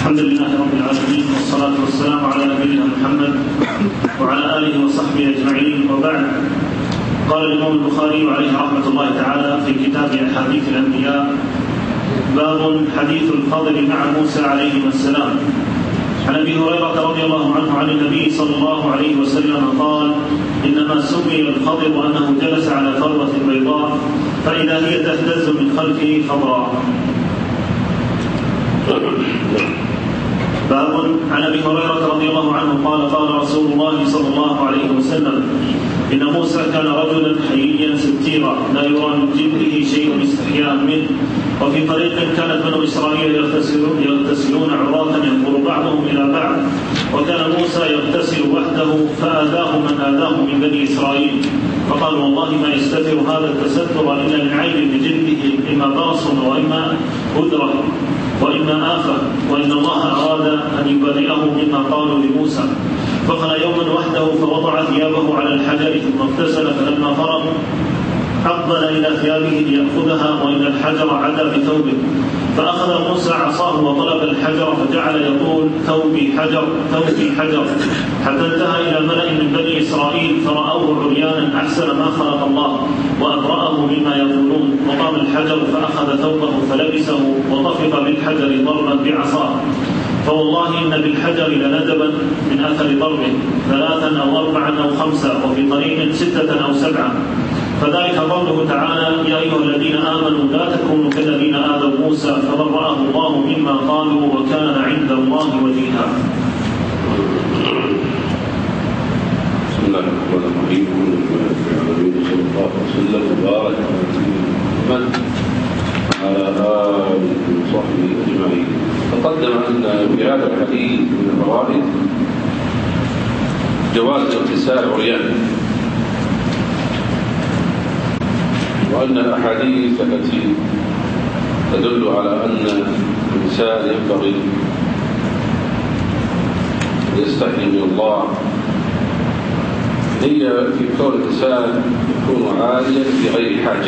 الحمد لله رب العالمين، والصلاة والسلام على نبينا محمد وعلى آله وصحبه أجمعين، وبعد. قال الإمام البخاري عليه رحمة الله تعالى في كتاب أحاديث الأنبياء: باب حديث الخضر مع موسى عليهما السلام. عن أبي هريرة رضي الله عنه عن النبي صلى الله عليه وسلم قال: إنما سمي الخضر أنه جلس على فرة بيضاء فإذا هي تهتز من خلفه خضراء. باب عن أبي هريرة رضي الله عنه قال: قال رسول الله صلى الله عليه وسلم: إن موسى كان رجلا حييا ستيرا لا يرى من جلده شيء استحياء منه. وفي طريق كانت بنو إسرائيل يغتسلون عراة ينظر بعضهم إلى بعض، وكان موسى يغتسل وحده فآذاه من آذاه من بني إسرائيل، فقال: والله ما يستتر هذا التستر إلا من عيب بجلده، إما برص وإما هدرة وإما آفة، وإن الله أراد أن يبرئه مما قالوا لموسى. فخلى يوما وحده فوضع ثيابه على الحجر ثم اغتسل، فلما فرغ أقبل إلى ثيابه ليأخذها وإن الحجر عدا بثوبه، فأخذ موسى عصاه وطلب الحجر فجعل يقول: ثوبي حجر ثوبي حجر، حتى انتهى إلى ملأ من بني إسرائيل فرأوه عريانا أحسن ما خلق الله وأبرأه مما يقولون. وقام الحجر فأخذ ثوبه فلبسه وطفق بالحجر ضربا بعصاه، فوالله إن بالحجر لندبا من أثر ضربه 3 أو 4 أو 5، وفي طريق 6 أو 7. فذلك قوله تعالى: يا أيها الذين آمنوا لا تكونوا كالذين آذوا موسى فبرأه الله مما قالوا وكان عند الله وجيها. بسم الله الرحمن الرحيم. النبي صلى الله عليه وسلم وبارك على آله وصحبه أجمعين. تقدم أن في هذا الحديث من الفوائد جواز اغتسال عريان، وأن الأحاديث التي تدل على أن الإنسان ينبغي أن يستحي من الله هي في كون الإنسان يكون عاليا بغير حاجة،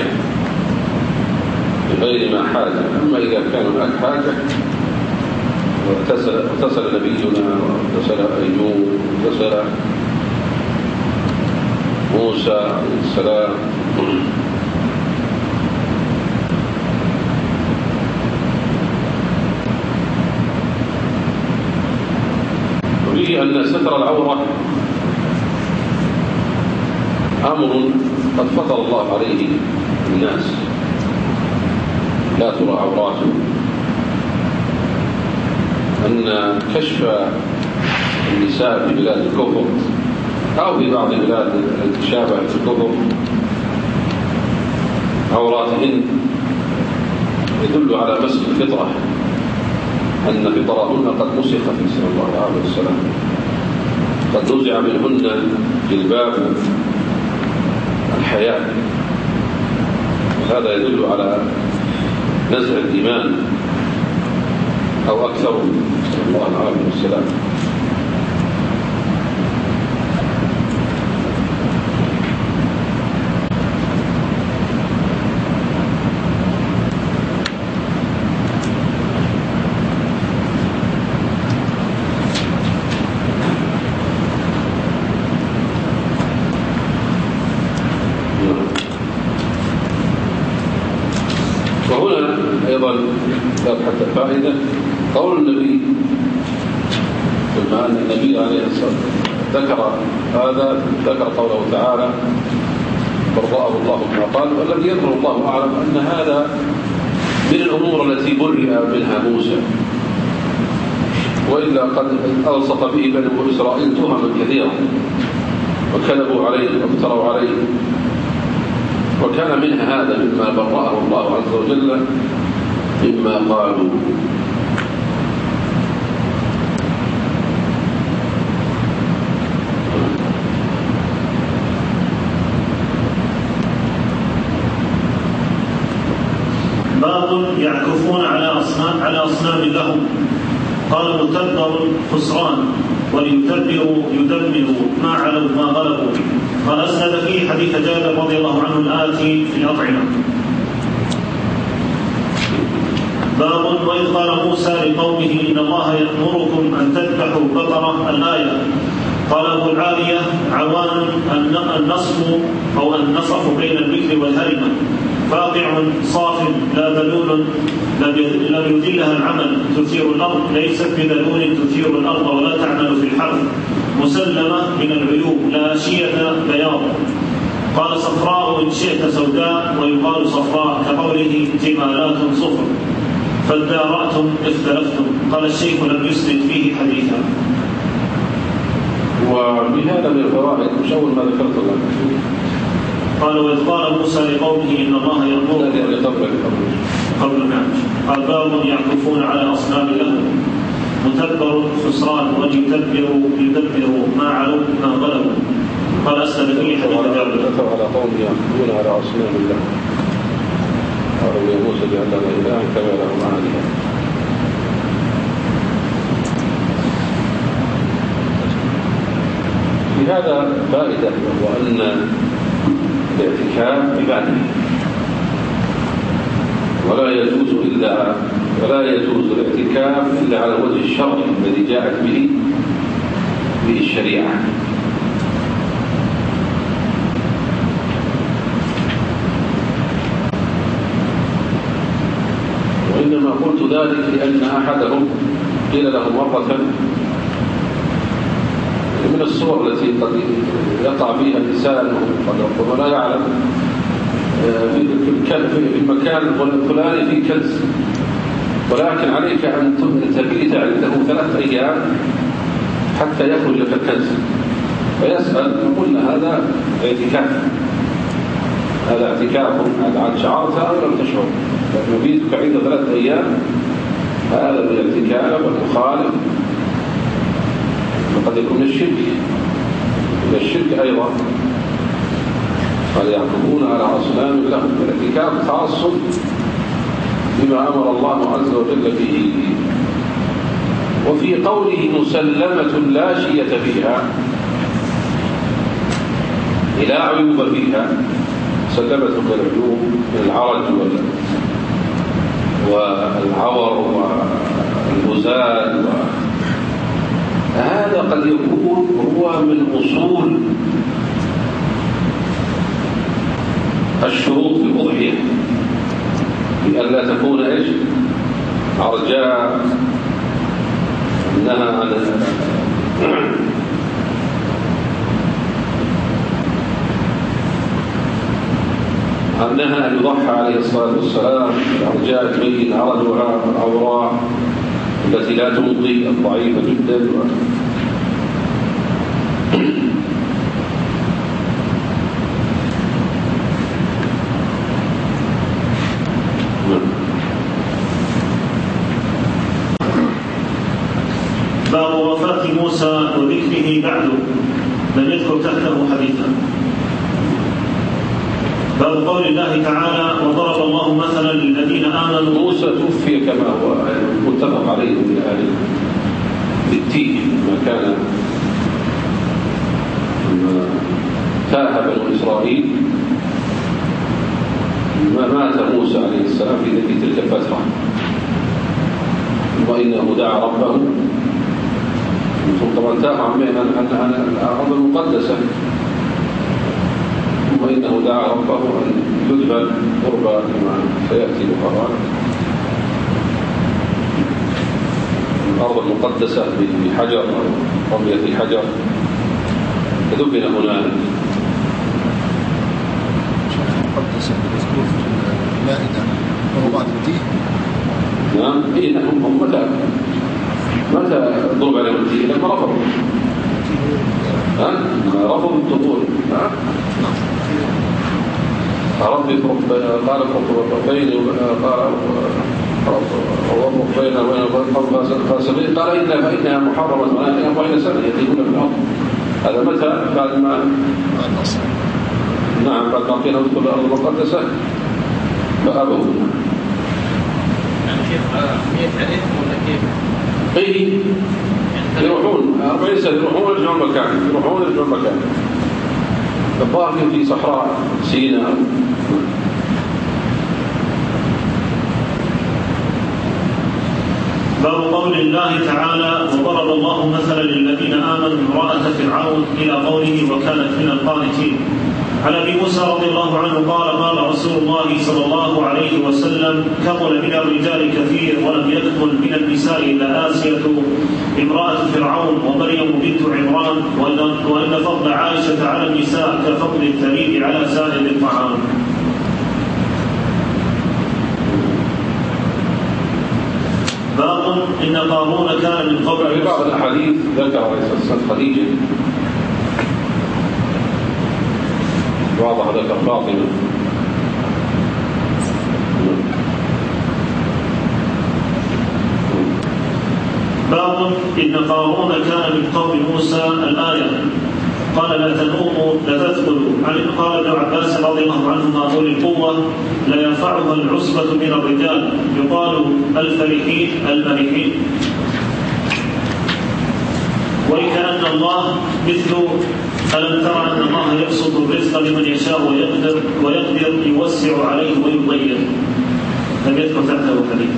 بغير ما حاجة. أما إذا كان هناك حاجة واغتسل نبينا واغتسل أيوب واغتسل موسى عليه السلام وفيه أن ستر العورة أمر قد فطر الله عليه الناس، لا ترى عوراته. أن كشف النساء في بلاد الكفر أو في بعض البلاد التي شابهت الكفر عوراتهن يدل على مسح الفطرة، أن فطرهن قد مسخت نسأل الله عليه وسلم، قد نزع منهن جلباب الحياة. هذا يدل على نزع الإيمان أو أكثر نسأل الله عليه وسلم. وهنا أيضا حتى فائدة قول النبي، بما أن النبي عليه الصلاة والسلام ذكر قوله تعالى: برأه الله مما قال. والذي يذكر الله أعلم أن هذا من الأمور التي برئ منها موسى، وإلا قد ألصق به بنو إسرائيل تهما كثيرا وكذبوا عليه وافتروا عليه، وكان منها هذا مما برأه الله عز وجل مما قالوا. باب يعكفون على أصنام لهم. قال: متبر خسران، وليتبروا يدمروا ما علوا ما غلبوا. قال: أسند فيه حديث جابر رضي الله عنه الآتي في الأطعمة. باب وإذ قال موسى لقومه إن الله يأمركم أن تذبحوا بقرة الآية. قال أبو العالية عوان النصف أو النصف بين البكر والهرمة، فاقع صاف لا ذلول لم يذلها العمل تثير الأرض، ليست بذلول تثير الأرض ولا تعمل في الحرث، مسلمة من العيوب لا شية بياض. قال صفراء إن شئت سوداء، ويقال صفراء كقوله تمالات صفر، فادارأتم اختلفتم. قال الشيخ لم يسند فيه حديثا. وبهذا من الفوائد مش أول ما ذكرت لك. قال وإذ قال موسى لقومه إن الله يأمركم قبل نعم. قال باب يعكفون على أصنام لهم، متبر خسران ويدبر ما علوا ما ظلموا. قال أسند فيه حديث جابر. على قوم يعكفون على أصنام لهم، قالوا يا موسى اجعل لنا إلها كما لهم آلهة. في هذا فائدة، وأن الاعتكاف عبادة، ولا يجوز الاعتكاف إلا على الوجه الشرعي الذي جاءت به الشريعة. وإنما قلت ذلك لأن أحدهم قيل له مرة من الصور التي قد يقع فيها الإنسان وقد لا يعلم في المكان الفلاني في كنز، ولكن عليك أن تبيت عنده 3 أيام حتى يخرج لك الكنز، فيسأل قلنا هذا اعتكاف هل شعرت أو لم تشعر؟ مبيتك عنده 3 أيام هذا الاعتكاف والمخالف وقد يكون الشرك أيضا. قال يعكفون على أصنام لهم، الاعتكاف خاص بما أمر الله عز وجل به. وفي قوله مسلمة لا شية فيها، لا عيوب فيها، مسلمة من العيوب من العرج والعور والهزال، هذا قد يكون هو من أصول الشروط في الأضحية، بأن لا تكون عرجاء، أنها أن يضحى عليه الصلاة والسلام العرجاء تبين عرجها والعوراء التي لا تمضي الضعيفة جدا. باب وفاة موسى وذكره بعده، لم يذكر تحته حديثا. باب قول الله تعالى وضرب الله مثلا للذين آمنوا. موسى توفي كما هو متفق عليه من أهل بالتيه، ما كان تاه بنو إسرائيل ما مات موسى عليه السلام في تلك الفترة، وإنه دعا ربه. طبعا تاه عن الأرض المقدسة، وإنه دعا ربه أن يدبل قربا كما سيأتي القرآن. الأرض المقدسة بحجر أو رمية حجر، فدفن هنالك. المقدسة المذكور في المائدة وهو بعد التيه. نعم، هم متى ضرب عليهم التيه؟ لما رفضوا رفضوا الدخول. ربي قال بين بين وبين قال فإنها محرمة ولكن 40 سنة يتيهون في الأرض. هذا متى؟ بعد ما نعم بعد ما قيل ندخل الأرض المقدسة فأبوا. يعني كيف 100 عليهم ولا كيف؟ إيه يروحون 40 سنة يروحون يرجعون مكان الظاهر في صحراء سيناء. باب قول الله تعالى وضرب الله مثلا للذين آمنوا امرأة فرعون إلى قوله وكانت من القانتين. عن أبي موسى رضي الله عنه قال قال رسول الله صلى الله عليه وسلم كمل من الرجال كثير ولم يكمل من النساء إلا آسية امرأة فرعون ومريم بنت عمران وأن فضل عائشة على النساء كفضل الثريد على سائر الطعام. باب إن قارون كان من قبل. في بعض الأحاديث ذكر عليه الصلاة والسلام خديجة، بعضها ذكر فاطمة. باب إن قارون كان من قوم موسى الآية. قال لا تنوموا لا تدخلوا. قال ابن عباس رضي الله عنهما أولي القوة لا ينفعها العصبة من الرجال يقال الفرحين المرحين. وكأن الله مثل ألم ترى أن الله يبسط الرزق لمن يشاء ويقدر يوسع عليه ويضيق. لم يذكر تحته حديث.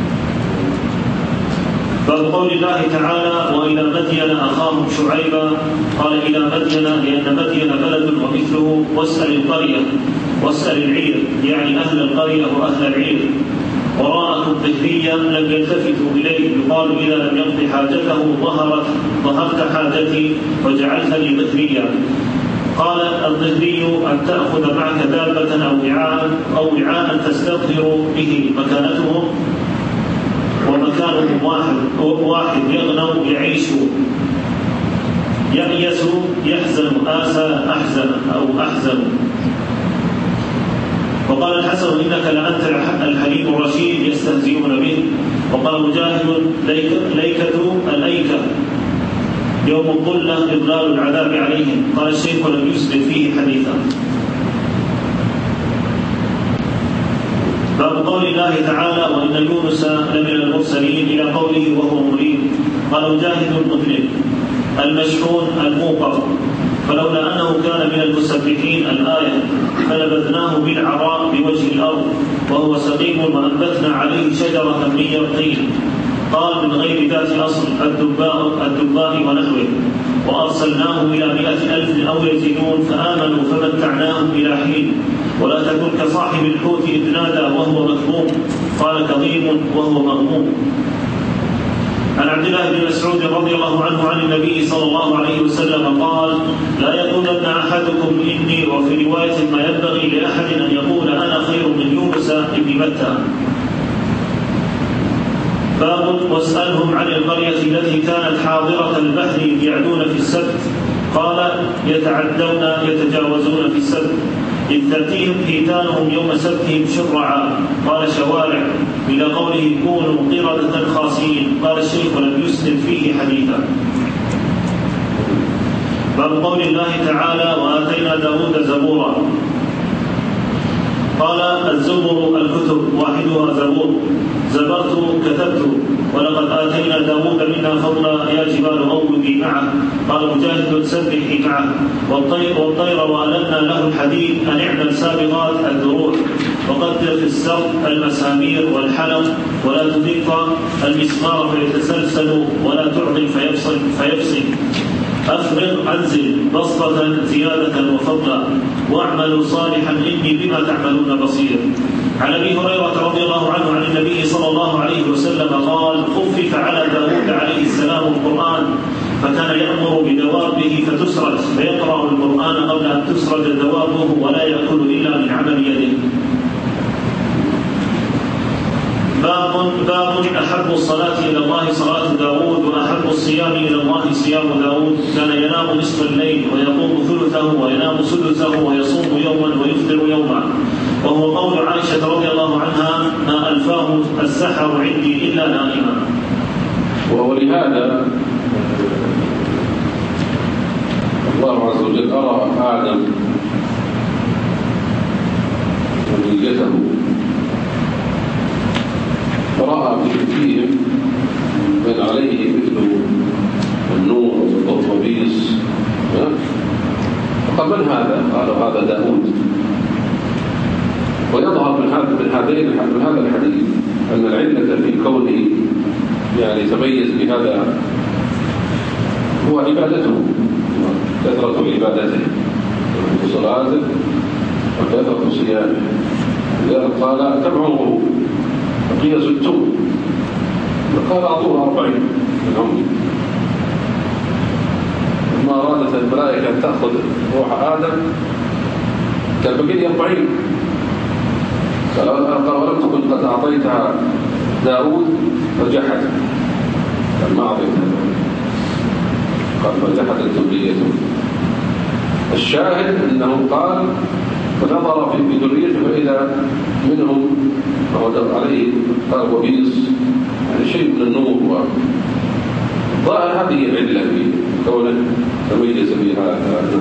باب قول الله تعالى وإلى مدين أخاهم شعيبا قال إلى مدين لأن مدين بلد ومثله واسأل القرية واسأل العير يعني أهل القرية وأهل العير. وراءكم ظهريا لم يلتفتوا إليه يقال إذا لم يقض حاجته ظهرت حاجتي وجعلتني ظهريا. قال الظهري أن تأخذ معك دابة أو وعاء تستظهر به مكانتهم ومكانهم واحد يغنم يعيش يأيس يحزن آسى أحزن أو أحزن. وقال الحسن إنك لأنت الحليم الرشيد يستهزئون به. وقال مجاهد ليكة الأيكة يوم الظلة إضلال العذاب عليهم. قال الشيخ لم يسبق فيه حديثا. باب قول الله تعالى وإن يونس لمن المرسلين إلى قوله وهو مليم. قال مجاهد المذنب المشحون الموقر فلولا أنه كان من المسبحين الآية فنبذناه بالعراء بوجه الأرض وهو سقيم وأنبتنا عليه شجرة من يقطين. قال من غير ذات أصل الدباء ونحوه. وأرسلناه إلى 100,000 أو يزيدون فآمنوا فمتعناهم إلى حين. ولا تكن كصاحب الحوت إذ نادى وهو مكظوم قال كظيم وهو مغموم. عن عبد الله بن مسعود رضي الله عنه عن النبي صلى الله عليه وسلم قال لا يقولن أحدكم إني. وفي رواية ما ينبغي لأحد أن يقول أنا خير من يونس بن متى. باب واسألهم عن القرية التي كانت حاضرة البحر يعدون في السبت. قال يتجاوزون في السبت إذ تأتيهم حيتانهم يوم سبتهم شرعا. قال شوارع إلى قوله كونوا قردة خاسئين. قال الشيخ لم يسند فيه حديثا. باب قول الله تعالى وآتينا داود زبورا. قال الزبر الكتب واحدها زبور زبرت كتبت. ولقد آتينا داود منا فضلا يا جبال أوبي معه. قال مجاهد سبحي معه. والطير وألنا له الحديد أن اعمل سابغات الدروع وقدر في السرد المسامير والحلم ولا تضيق المسمار فيتسلسل ولا تعضي فيفصل. أفرغ أنزل بسطة زيادة وفضلا واعملوا صالحا إني بما تعملون بصير. عن أبي هريرة رضي الله عنه عن النبي صلى الله عليه وسلم قال خفف على داود عليه السلام القرآن فكان يأمر بدوابه فتسرد فيقرأ القرآن قبل أن تسرد دوابه ولا يأكل إلا من عمل يده. باب أحب الصلاة إلى الله صلاة داود وأحب الصيام إلى الله صيام داود. كان ينام نصف الليل ويقوم ثلثه وينام سدسه ويصوم يوما ويفطر يوما. وهو قول عائشة رضي الله عنها ما ألفاه السحر عندي إلا نائما. ولهذا الله عز وجل أرى آدم ونيته فرأى فيهم بل عليه مثل النور والطبيس. فقال من هذا؟ قالوا هذا داود. ويظهر من هذا الحديث أن العلة في كونه يعني تميز بهذا هو عبادته، كثرة عبادته وصلاته وكثرة صيامه. لذلك قال تبعه بقي 60 قال أعطوه 40 من عمري. لما أرادت الملائكة أن تأخذ روح آدم قال بقي 40. قال ولم تكن قد أعطيتها داود فجحد، قال ما أعطيتها، قال فجحدت ذريته. الشاهد أنه قال فنظر في ذريته فإذا منهم فوجد عليه قال وبيص، يعني شيء من النور. ظاهر هذه العلة في كونه تميز بها.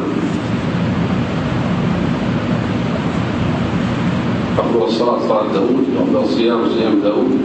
أفضل الصلاة صلاة داود وأفضل الصيام صيام داود.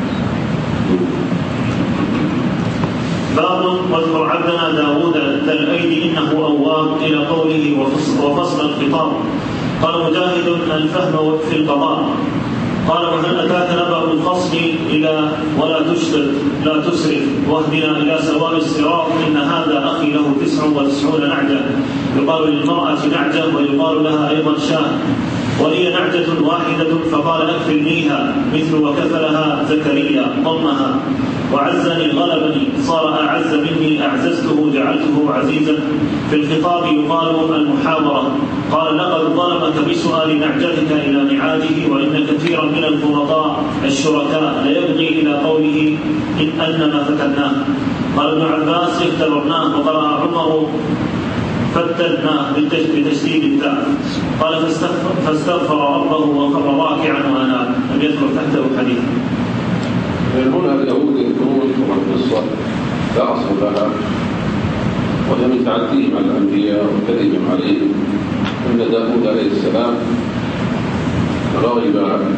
باب واذكر عبدنا داود ذا الأيدي إنه أواب إلى قوله وفصل الخطاب. قال مجاهد الفهم في القضاء. قال وهل أتاك نبأ الفصل إلى ولا تشدد لا تسرف واهدنا إلى سواء الصراط إن هذا أخي له 99 نعجة يقال للمرأة نعجة ويقال لها أيضا شاه ولي نعجة واحدة فقال أكفلنيها مثل وكفلها زكريا ضمها وعزني غلبني صار أعز مني أعززته جعلته عزيزا. في الخطاب يقال المحاورة. قال لقد ظلمك بسؤال نعجتك إلى نعاجه وإن كثيرا من الفرطاء الشركاء ليبغي إلى قوله إن أنما فتناه. قال ابن عباس اختبرناه وقرأ عمر فتناه بتشديد التاء. قال فاستغفر ربه وخر راكعا وأناب. لم يذكر تحته حديث. هنا اليهود يذكرون طبعا قصة لا أصل لها وهي من تعديهم على الأنبياء وكذبهم عليهم. إن داود عليه السلام رغب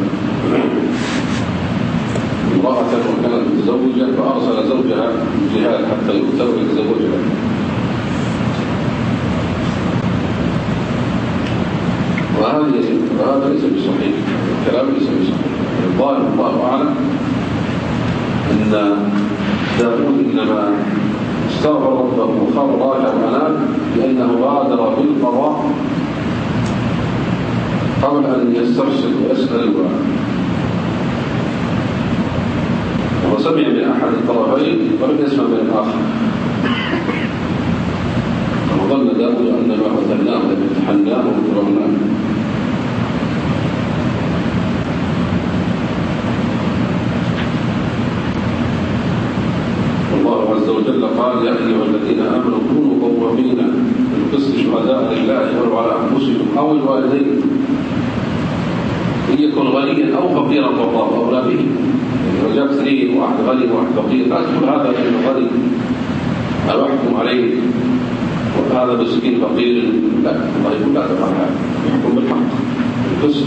امرأة وكانت متزوجة فأرسل زوجها الجهاد حتى يقتل ويتزوجها. وهذا ليس بصحيح، الكلام ليس بصحيح. الظاهر الله أعلم أن داود إنما استغفر ربه وخر راكعا وأناب لأنه بادر بالقضاء قبل أن يسترسل ويسأل وسمع من أحد الطرفين ولم يسمع من الآخر. وظن داود أنما فتناه لامتحناه وكرمناه. الله عز وجل قال يا أيها الذين آمنوا كونوا قوامين بالقسط شهداء لله ولو على أنفسكم أو الوالدين إن يكن غنيا أو فقيرا فالله أولى به. يعني وجاء اثنين واحد غني وواحد فقير لا تقول هذا غني أو أحكم عليه وهذا مسكين فقير، لا، الله يقول لا تفعل هذا، يحكم بالحق بالقسط.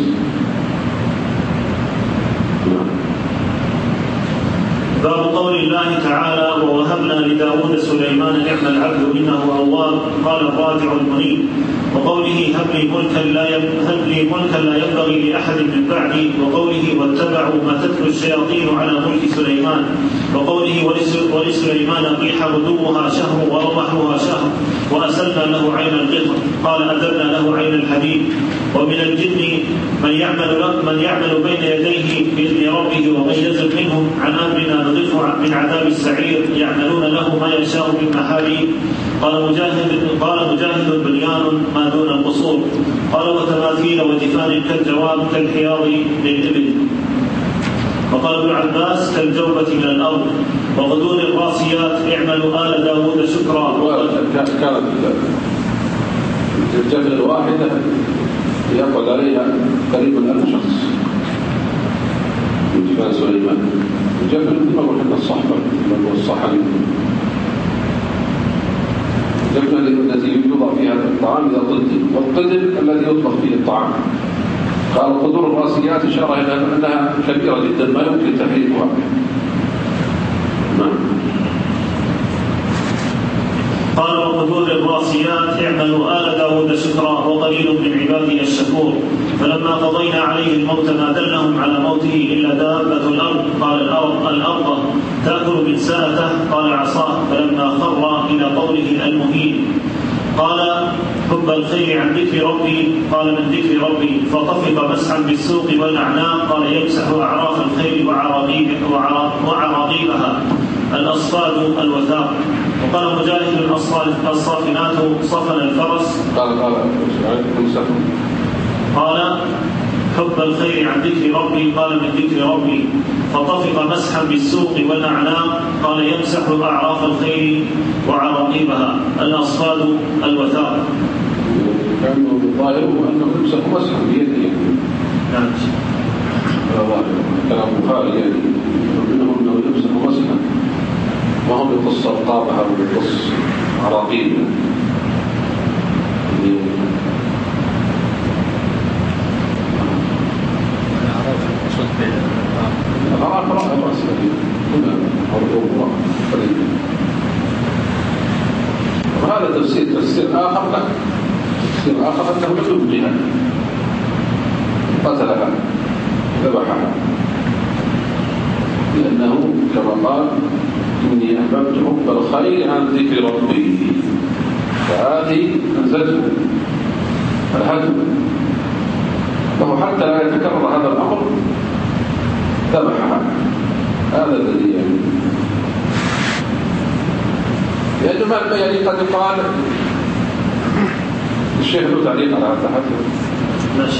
باب قول الله تعالى ووهبنا لداود سليمان نعم العبد إنه أواب. قال الراجع المنيب. وقوله هب لي ملكا لا ينبغي لأحد من بعدي. وقوله واتبعوا ما تتلو الشياطين على ملك سليمان. وقوله ولسليمان الريح غدوها شهر ورواحها شهر وأسلنا له عين القطر. قال أدبنا له عين الحديد. ومن الجن من يعمل بين يديه بإذن ربه ومن يزل منهم عن أمرنا نضيفه من عذاب السعير يعملون له ما يشاء من محاريب. قال مجاهد بنيان ما دون القصور. قال وتماثيل وجفان كالجواب كالحياض للإبل. وقال ابن عباس كالجوبة من الأرض. وغدور الراسيات اعملوا آل داود شكرا. كانت الجبل الواحدة يقعد عليها قريب من 1000 شخص من جبال سليمان. الجبل ما هو حتى الصحبة ما هو الصحن. الجبل الذي يوضع فيها الطعام إذا قدم والقدم الذي يطبخ فيه الطعام. قال قدور الراسيات إشارة إلى أنها كبيرة جدا ما يمكن تحريكها. قال وقدور الراسيات اعملوا آل داود شكرا وقليل من عبادي الشكور. فلما قضينا عليه الموت ما دلهم على موته إلا دابة الأرض. قال الأرض تأكل من سنته؟ قال عصاه. فلما خر إلى قوله المهين قال حب الخير عن ذكر ربي. قال من ذكر ربي؟ فطفق مسحا بالسوق والأعناق. قال يمسح أعراف الخير وعراقيبها الأصفاد الوثاق. وقال مجاهد الصافنات صفن الفرس. قال حب الخير عن ذكر ربي. قال من ذكر ربي؟ فطفق مسحا بالسوق والأعناق. قال يمسح أعراف الخير وعراقيبها الأصفاد الوثاق. كانوا ظاهره أنه يمسح مسحا بيده. نعم. كلام البخاري يعني أنه يمسح مسحا، وهم يقص رقابها ويقص عراقيبها. وهذا تفسير آخر له، تفسير آخر أنه يبقيها قتلها ذبحها، لأنه كما قال إني أحببت حب الخير عن ذكر ربي، فهذه أنزلته الهدم، فهو حتى لا يتكرر هذا الأمر ذبحها. هذا الذي يعني ما يعني قد يقال الشيخ له تعليق على هذا الحديث. ماشي.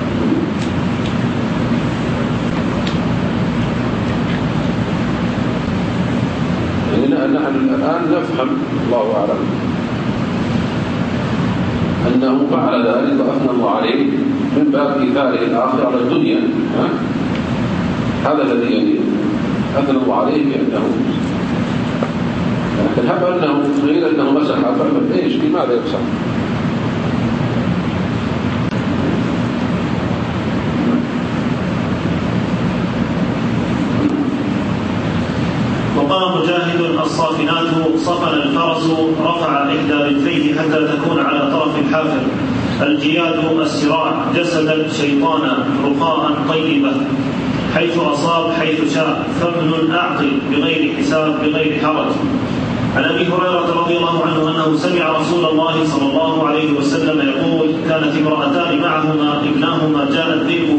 يعني نحن الآن نفهم الله أعلم أنه فعل ذلك وأثنى الله عليه من باب إيثاره الآخر على الدنيا. هذا الذي يعني أثنى الله عليه بأنه، لكن هب أنه غير أنه مسح فعلا إيش لماذا يمسح؟ وقال مجاهد الصافنات صفن الفرس رفع إحدى رجليه حتى تكون على طرف الحافر. الجياد السراع جسدا شيطانا رقاء طيبة حيث أصاب حيث شاء فمن أعطي بغير حساب بغير حرج. عن أبي هريرة رضي الله عنه أنه سمع رسول الله صلى الله عليه وسلم يقول كانت امرأتان معهما ابناهما جاء الذئب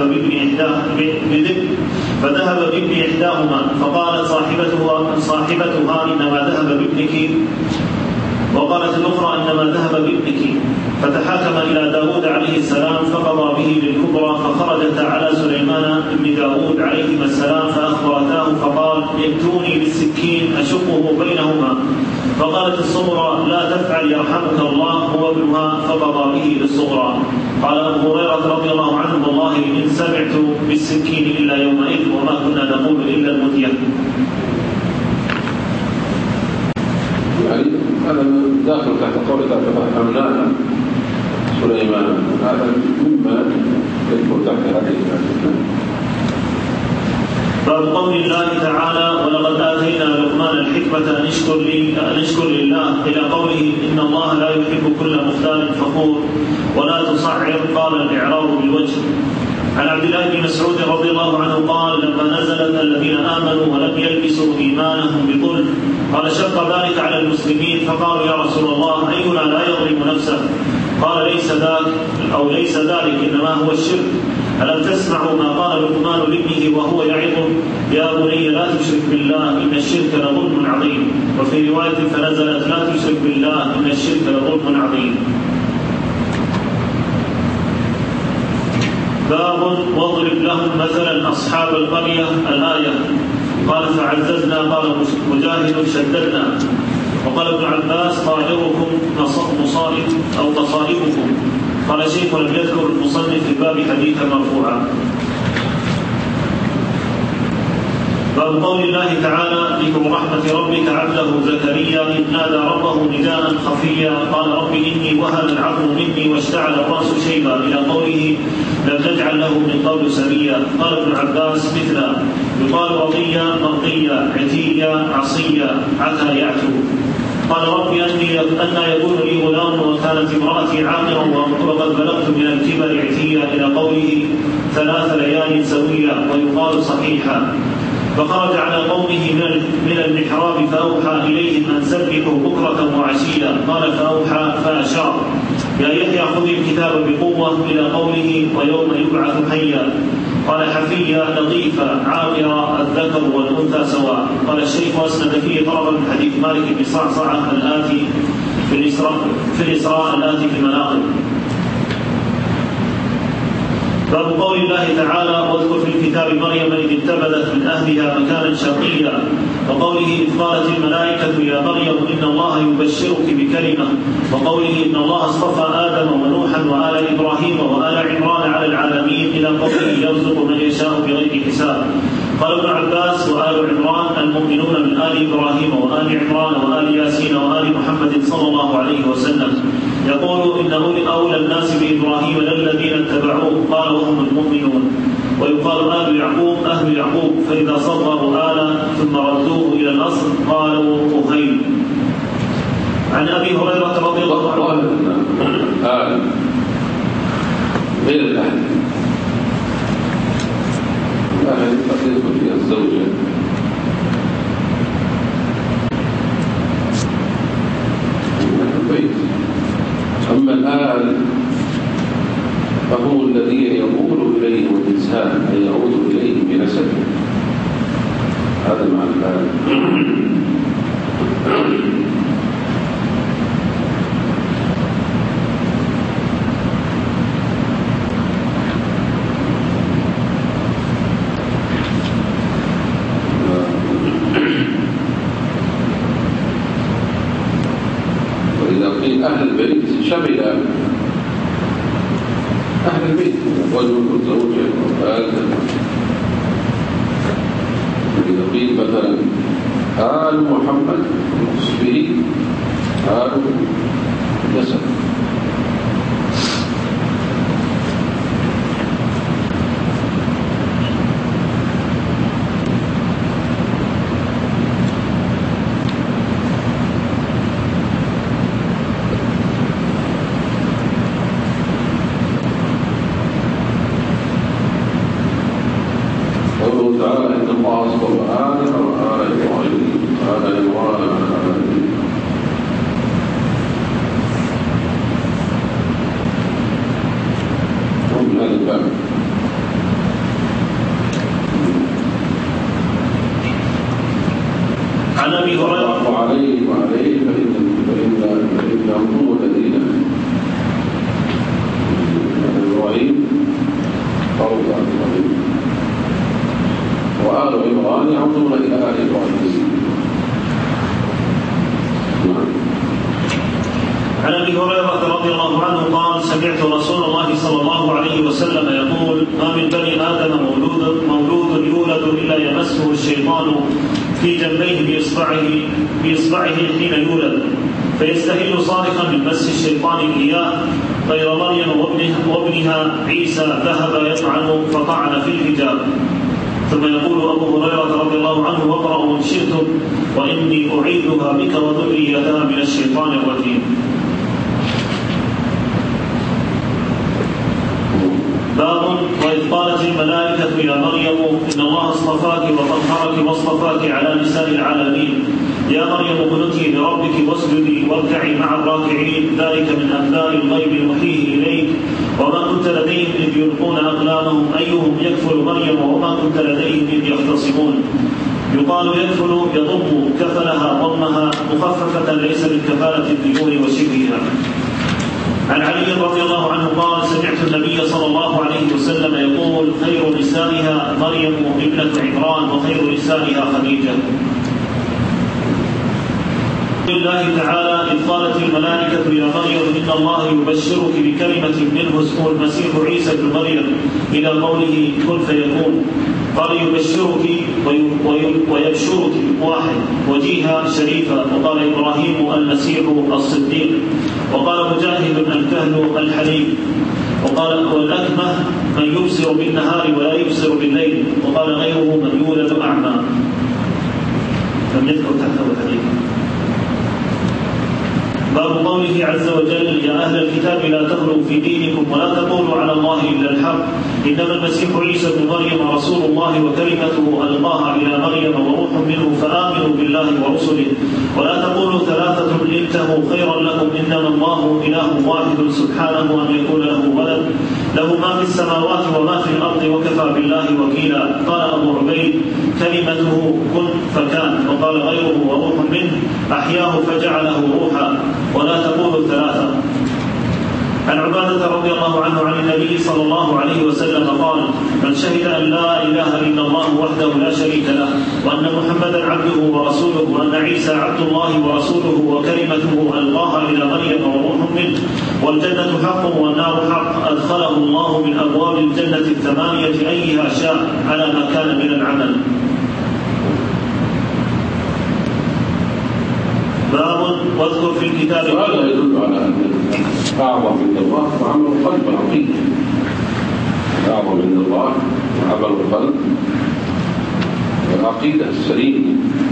فذهب بابن إحداهما فقالت صاحبتها إنما ذهب بابنك، وقالت الأخرى إنما ذهب بابنك، فتحاكم إلى داود عليه السلام فقضى به للكبرى، فخرجت على سليمان بن داود عليه السلام فأخبرتاه فقال ائتوني بالسكين أشقه بينهما، فقالت الصغرى لا تفعل يرحمك الله هو ابنها، فقضى به للصغرى. قال أبو هريرة رضي الله عنه والله إن سمعت بالسكين إلا يومئذ وما كنا نقول إلا المدية. يعني هذا داخل تحت قول ففهمناها سليمان، هذا مما يدخل تحت هذه الآية. باب قول الله تعالى ولقد آتينا لقمان الحكمة أن اشكر لله إلى قوله إن الله لا يحب كل مختال فخور ولا تصعر. قال الإعراب بالوجه. عن عبد الله بن مسعود رضي الله عنه قال لما نزلت الذين آمنوا ولم يلبسوا إيمانهم بظلم قال شق ذلك على المسلمين فقالوا يا رسول الله أينا لا يظلم نفسه؟ قال ليس ذلك إنما هو الشرك. ألم تسمعوا ما قال لقمان لابنه وهو يعظه يا بني لا تشرك بالله إن الشرك لظلم عظيم، وفي رواية فنزلت لا تشرك بالله إن الشرك لظلم عظيم. باب واضرب لهم مثلا أصحاب القرية الآية. قال فعززنا. قال مجاهد شددنا. وقال ابن عباس طائركم مصائب أو مصائبكم. قال شيخ لم يذكر المصنف في الباب حديثا مرفوعا. باب قول الله تعالى ذكر رحمة ربك عبده زكريا إذ نادى ربه نداء خفيا قال رب إني وهن العظم مني واشتعل الرأس شيبا إلى قوله لم تجعل له من قول سميا. قال ابن عباس مثلا يقال رضيا مرضيا عتيا عصيا عتى يعتو. قال رب أنى يكون لي غلام وكانت امرأتي عاقرا وقد بلغت من الكبر عتيا إلى قوله 3 ليال سويا ويقال صحيحا. فخرج على قومه من المحراب فأوحى إليهم أن سبحوا بكرة وعشيا. قال فأوحى فأشار يا يحيى خذ الكتاب بقوة إلى قوله ويوم يبعث حيا. قال حفيا لطيفا عابرا الذكر والأنثى سواء. قال الشيخ أسند فيه طرفا من حديث مالك بن صعصعة الآتي في الإسراء الآتي في المناقب. باب قول الله تعالى واذكر في الكتاب مريم إذ انتبذت من أهلها مكانا شرقيا. وقوله إذ قالت الملائكة يا مريم إن الله يبشرك بكلمة. وقوله إن الله اصطفى آدم ونوحا وآل إبراهيم وآل عمران على العالمين إلى قوله يرزق من يشاء بغير حساب. قال ابن عباس وآل عمران المؤمنون من آل إبراهيم وآل عمران وآل ياسين وآل محمد صلى الله عليه وسلم. يقول إن أولى الناس بإبراهيم للذين اتبعوه قال وهم المؤمنون. ويقال آل يعقوب أهل يعقوب فإذا صغروا آلا ثم ردوه إلى الأصل قالوا أهيل. عن أبي هريرة رضي الله عنه آل غير الأهل الأهل تقدم فيها الزوجة البيت. أما الآل فهم الذين يقول إليهم الإنسان أي يعود إليهم بنسبه. هذا معنى الآل. وإذا قيل أهل البيت شمل أهل البيت الرجل والزوجة وآل. وإذا قيل مثلا آل محمد به آل نسب. عن أبي هريرة وعليه فإنهم هم الذين إبراهيم فرض عن إبراهيم وآل عمران يعودون إلى آل إبراهيم. عن أبي هريرة رضي الله عنه قال سمعت رسول الله صلى الله عليه وسلم يقول ما من بني آدم مولود يولد إلا يمسه الشيطان في جنبيه بإصبعه حين يولد فيستهل صارخا من مس الشيطان إياه غير مريم وابنها عيسى ذهب يطعن فطعن في الحجاب. ثم يقول أبو هريرة رضي الله عنه واقرأوا إن شئتم وإني أعيذها بك وذريتها من الشيطان الرجيم. باب وإذ قالت الملائكة يا مريم إن الله اصطفاك وطهرك واصطفاك على نساء العالمين يا مريم اقنتي لربك واسجدي واركعي مع الراكعين ذلك من أنباء الغيب نوحيه إليك وما كنت لديهم إذ يلقون أقلامهم أيهم يكفل مريم وما كنت لديهم إذ يختصمون. يقال يكفل يضم كفلها ضمها مخففة ليس من كفالة الديون وشبهها. عن علي رضي الله عنه قال سمعت النبي صلى الله عليه وسلم يقول خير نسائها مريم ابنة عمران وخير نسائها خديجة. الله تعالى إذ قالت الملائكة يا مريم إن الله يبشرك بكلمة منه اسمه المسيح عيسى بن مريم إلى قوله كن فيكون. قال يبشرك ويبشرك واحد وجيها شريفا. وقال إبراهيم المسيح الصديق. وقال مجاهد الكهل الحليم. وقال والأكمه من يبصر بالنهار ولا يبصر بالليل. وقال غيره من يولد أعمى. لم يذكر تحته الحديث. باب قوله عز وجل: يا أهل الكتاب لا تغلوا في دينكم ولا تقولوا على الله إلا الحق إنما المسيح عيسى بن مريم رسول الله وكلمته ألقاها إلى مريم وروح منه فآمنوا بالله ورسله ولا تقولوا ثلاثة انتهوا خيرا لكم إنما الله إله واحد سبحانه أن يكون له ولد له ما في السماوات وما في الأرض وكفى بالله وكيلا. قال أبو عبيد: كلمته كن فكان. وقال غيره: وروح منه أحياه فجعله روحا. ولا تقولوا ثلاثة. عن عبادة رضي الله عنه عن النبي صلى الله عليه وسلم قال: من شهد أن لا إله إلا الله وحده لا شريك له وأن محمدا عبده ورسوله وأن عيسى عبد الله ورسوله وكلمته ألقاها إلى مريم وروح منه والجنة حق والنار حق أدخله الله من أبواب الجنة الثمانية أيها شاء على ما كان من العمل. باب واذكر في الكتاب. هذا يدل على أن أعظم عند الله وعمل القلب العقيدة. أعظم عند الله وعمل القلب والعقيدة السليمة.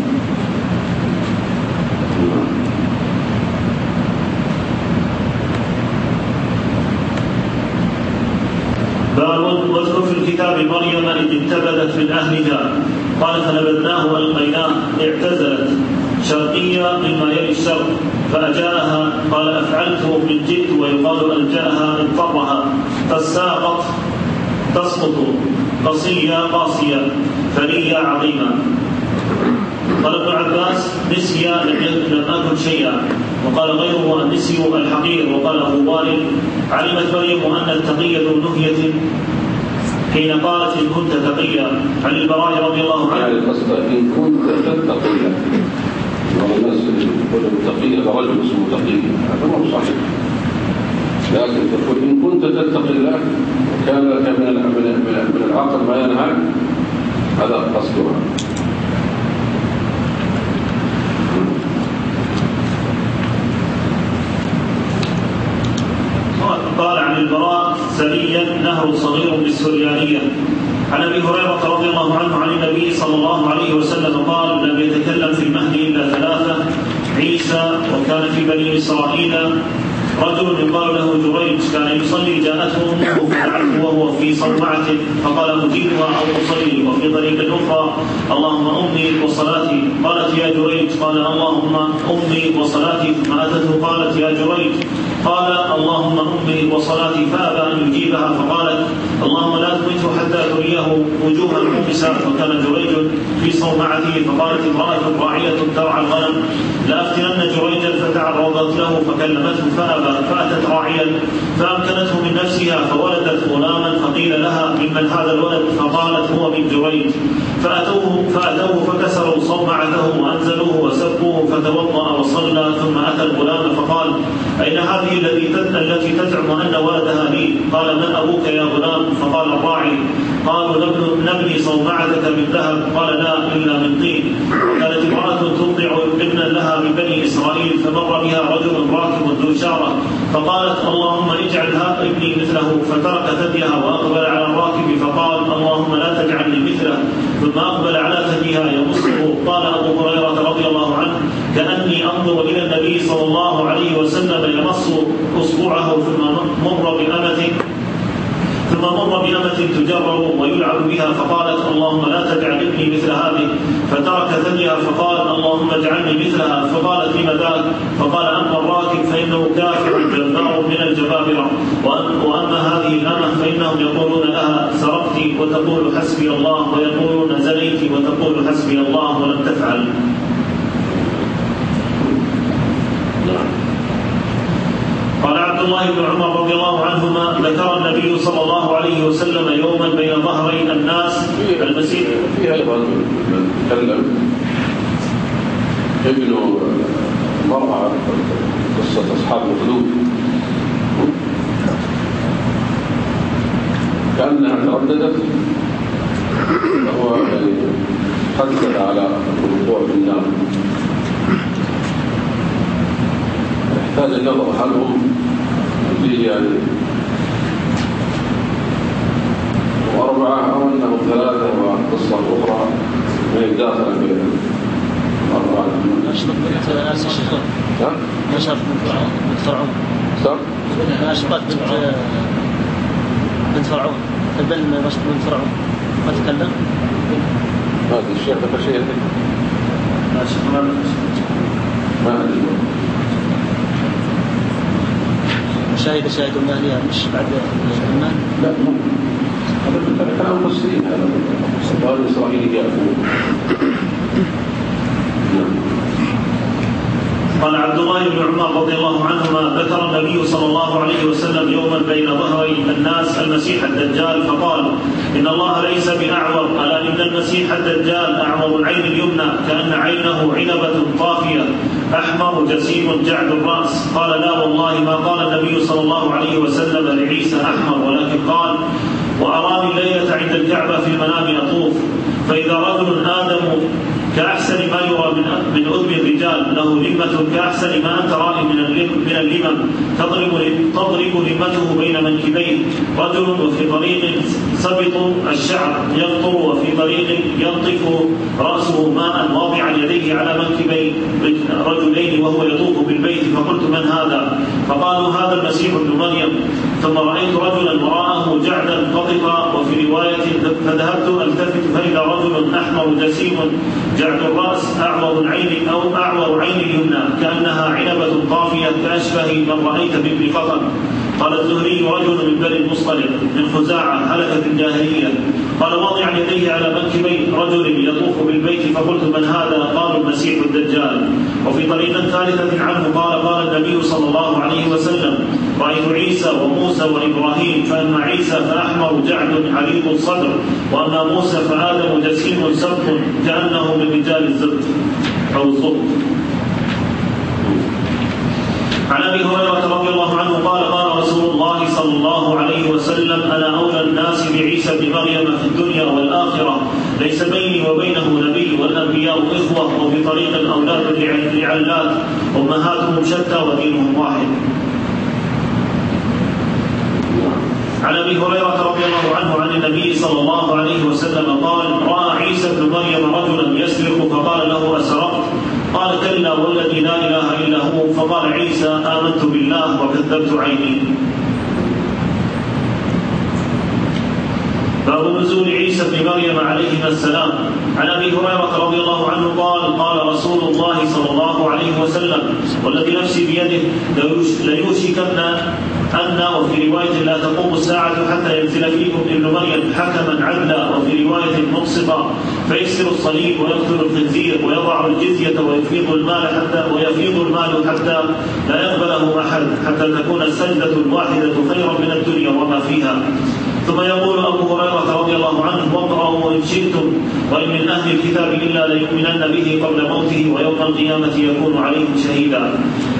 باب واذكر في الكتاب مريم إذ انتبذت من أهلها قال: فنبذناه وألقيناه. اعتزلت شرقية مما يلي الشرق فأجاءها قال: أفعلت من جئت. ويقال ألجأها اضطرها. فالساقط تسقط قصية قاسية فرية عظيمة. قال ابن عباس: نسي لم أكن شيئا. وقال غيره: النسي الحقير. وقال أبو والد: علمت مريم أن التقية ذو نهية حين قالت: إن كنت تقيا. عن البراء رضي الله عنه: يعني قصد إن كنت تتقيا. والناس يقول التقية رجل اسمه تقيا، هذا مو صحيح. لكن تقول إن كنت تتقي الله كان لك من العقل ما ينهاك، هذا قصدها. قال عن البراء: سريا نهر صغير بالسريانية. عن أبي هريرة رضي الله عنه عن النبي صلى الله عليه وسلم قال: لم يتكلم في المهد إلا ثلاثة: عيسى، وكان في بني إسرائيل رجل يقال له جريج كان يصلي جاءته أمه فدعته وهو في صومعة فقال: أجيبها أو أصلي. وفي طريق أخرى: اللهم أمي وصلاتي. قالت: يا جريج. قال: اللهم أمي وصلاتي. ثم أتته قالت: يا جريج. قال: اللهم أمي وصلاتي. فأبى أن يجيبها فقالت: اللهم لا تمته حتى تريه وجوها مومسا. وكان جريج في صومعته. فقالت امرأة راعية ترعى الغنم: لأفتنن جريجا. فتعرضت له فكلمته فأبى. فأتت راعيا فأمكنته من نفسها فولدت غلاما فقيل لها: ممن هذا الولد؟ فقالت: هو من جريج. فأتوه فكسروا صومعته وأنزلوه وسبوه فتوضأ وصلى. ثم أتى الغلام فقال: أين هذه التي تزعم أن ولدها لي؟ قال: من أبوك يا غلام؟ فقال الراعي: قالوا: نبني صومعتك من ذهب. قال: لا، إلا من طين. كانت امرأة ترضع ابنا لها من بني إسرائيل فمر بها رجل راكب ذو شعرة فقالت: اللهم اجعل ابني مثله. فترك ثديها وأقبل على الراكب فقال: اللهم لا تجعلني مثله. ثم أقبل على ثديها يمصه. قال أبو هريرة رضي الله عنه: كأني أنظر إلى النبي صلى الله عليه وسلم يمص أصبعه ثم مر بأمة تجرب ويلعب بها. فقالت: اللهم لا تجعل ابني مثل هذه. فترك ثديها فقال: اللهم اجعلني مثلها. فقالت: لم ذاك؟ فقال: أما الراكب فإنه كافر جبار من الجبابرة، وأما هذه الأمة فإنهم يقولون لها: سرقت وتقول حسبي الله، ويقولون زنيت وتقول حسبي الله ولم تفعل. قال عبد الله بن عمر رضي الله عنهما: ذكر النبي صلى الله عليه وسلم يوما بين ظهري الناس المسيح. في أيضا تكلم ابن مرأة قصة أصحاب الخدود كأنها ترددت، وهو حدد على الوقوع في النار. يحتاج النظر هل هم فيه يعني 4 أو أنهم 3 وقصة أخرى من داخل في 4 أشرط بنت ناس الشيخون. نعم. أشرط بنت فرعون. صح؟ أشرط بنت فرعون. البن رشد بنت فرعون. ما تكلم؟ هذا الشيخ ذكر شيء لا شيخ ما أدري. شاهد المالية مش بعد الإيمان؟ لا مو. هذا كلام مفسرين هذا الإسرائيلي يعرفون. قال عبد الله بن عمر رضي الله عنهما ذكر النبي صلى الله عليه وسلم يوما بين ظهري الناس المسيح الدجال فقال إن الله ليس بأعور ألا إن المسيح الدجال أعور العين اليمنى كأن عينه عنبة طافية أحمر جسيم جعد الرأس. قال لا والله ما قال النبي صلى الله عليه وسلم لعيسى أحمر ولكن قال وأراني الليلة عند الكعبة في المنام أطوف فإذا رجل آدم كأحسن ما يرى من أذن الرجال له لمة كأحسن ما أنت رائي من اللمم تضرب لمته بين منكبيه رجل وفي طريق سبط الشعر يقطر وفي طريق ينطف رأسه ماء واضعا يديه على منكبي رجلين وهو يطوف بالبيت فقلت من هذا؟ فقالوا هذا المسيح ابن مريم. ثم رأيت رجلا وراءه جعدا قططا وفي رواية فذهبت ألتفت فإذا رجل أحمر جسيم جعد الرأس أعور العين أو أعور عين اليمنى كأنها عنبة طافية كأشبه من رأيت بابن قطن. قال الزهري رجل من بني المصطلق من خزاعة هلكت الجاهلية. قال واضعا يديه على منكبي رجل يطوف بالبيت فقلت من هذا؟ قالوا المسيح الدجال. وفي طريقة ثالثة عنه قال النبي صلى الله عليه وسلم رأيت عيسى وموسى وإبراهيم فأما عيسى فأحمر جعد عريض الصدر وأما موسى فآدم جسيم سبط كأنه من رجال الزبط أو الزبط. عن أبي هريرة رضي الله عنه قال رسول الله صلى الله عليه وسلم أنا أولى الناس بعيسى بن مريم في الدنيا والآخرة ليس بيني وبينه نبي والأنبياء إخوة وفي طريق الأولاد لعلات أمهاتهم شتى ودينهم واحد. عن أبي هريرة رضي الله عنه عن النبي صلى الله عليه وسلم قال رأى عيسى بن مريم رجلا يسرق فقال له أسرقت؟ قال كلا والذي لا إله إلا هو. فقال عيسى آمنت بالله وكذبت عيني. باب نزول عيسى بن مريم عليه السلام. عن أبي هريرة رضي الله عنه قال رسول الله صلى الله عليه وسلم والذي نفسي بيده ليوشكن أن وفي رواية لا تقوم الساعة حتى ينزل فيكم ابن مريم حكما عدلا وفي رواية مقسطا فيكسر الصليب ويقتل الخنزير ويضع الجزية ويفيض المال حتى لا يقبله أحد حتى تكون السجدة الواحدة خيرا من الدنيا وما فيها. ثم يقول أبو هريرة رضي الله عنه واقرأوا إن شئتم وإن من أهل الكتاب إلا ليؤمنن به قبل موته ويوم القيامة يكون عليهم شهيدا.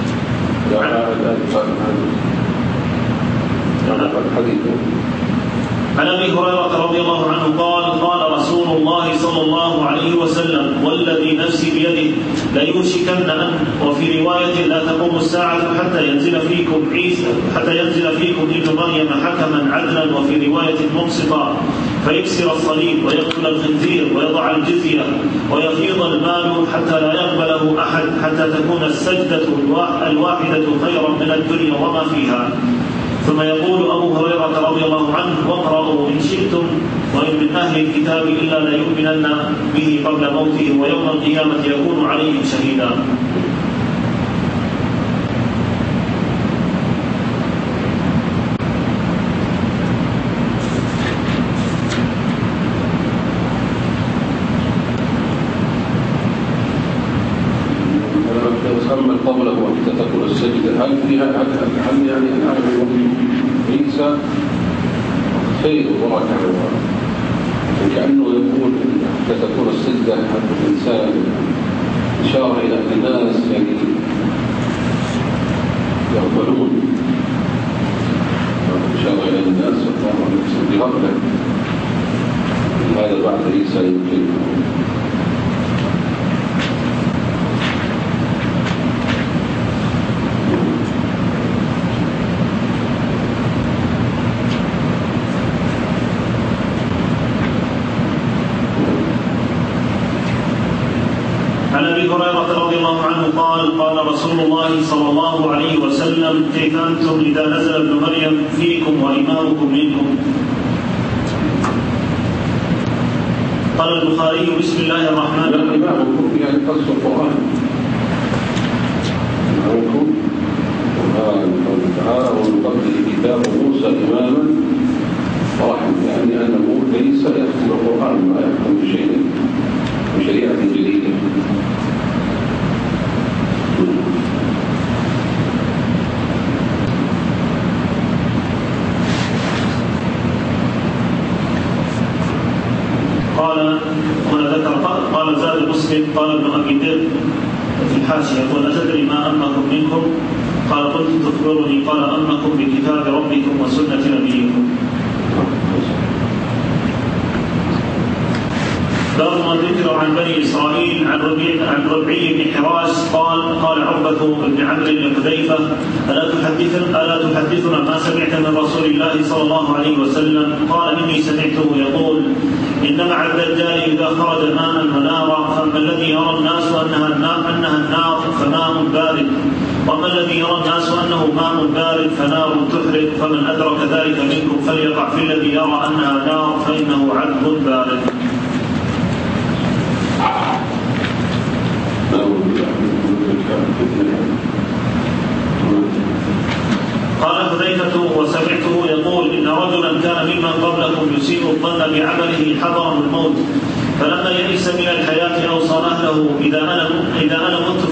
عن أبي هريرة رضي الله عنه قال رسول الله صلى الله عليه وسلم والذي نفسي بيده ليوشكن أن وفي رواية لا تقوم الساعة حتى ينزل فيكم ابن مريم حكما عدلا وفي رواية مقسطا فيكسر الصليب ويقتل الخنزير ويضع الجزية ويفيض المال حتى لا يقبله أحد حتى تكون السجدة الواحدة خيرا من الدنيا وما فيها. ثم يقول أبو هريرة رضي الله عنه واقرأوا إن شئتم وإن من أهل الكتاب إلا ليؤمنن به قبل موته ويوم القيامة يكون عليهم شهيدا. قبله وحتى تكون السجدة هل يعني عيسى خير وبركة كأنه يقول حتى تكون السجدة حتى الإنسان إشارة إلى أن الناس يعني يغفلون إشارة إلى الناس يقومون بغفلة هذا بعد عيسى يمكن عن أبي هريرة رضي الله عنه قال قال رسول الله صلى الله عليه وسلم كيف أنتم إذا نزل ابن مريم فيكم وإمامكم منكم. قال البخاري بسم الله الرحمن الرحيم. إمامكم يعني قص القرآن، إمامكم قال تعالى ومن قبله كتاب موسى إماما ورحمة، يعني أنه ليس يختم القرآن ما يختم بشيء بشريعة جديدة. قال زاد مسلم قال ابن أبي ذر في الحاشية قال أتدري ما أمكم منكم؟ قال قلت تخبرني؟ قال أمكم بكتاب ربكم وسنة نبيكم. باب ما ذكر عن بني إسرائيل عن ربعي بن حراس قال عقبة بن عمرو بن حذيفة ألا تحدثنا ما سمعت من رسول الله صلى الله عليه وسلم؟ قال إني سمعته يقول إن مع الدجال إذا خرج ماء ونارا فأما الذي يرى الناس أنها النار فماء بارد، وأما الذي يرى الناس أنه ماء بارد فنار تحرق، فمن أدرك ذلك منكم فليقع في الذي يرى أنها نار فإنه عذب بارد. قال حذيفة وسمعته يقول إن رجلا كان ممن قبلكم يسيء الظن بعمله حضره الموت فلما يئس من الحياة أوصى أهله إذا أنا مت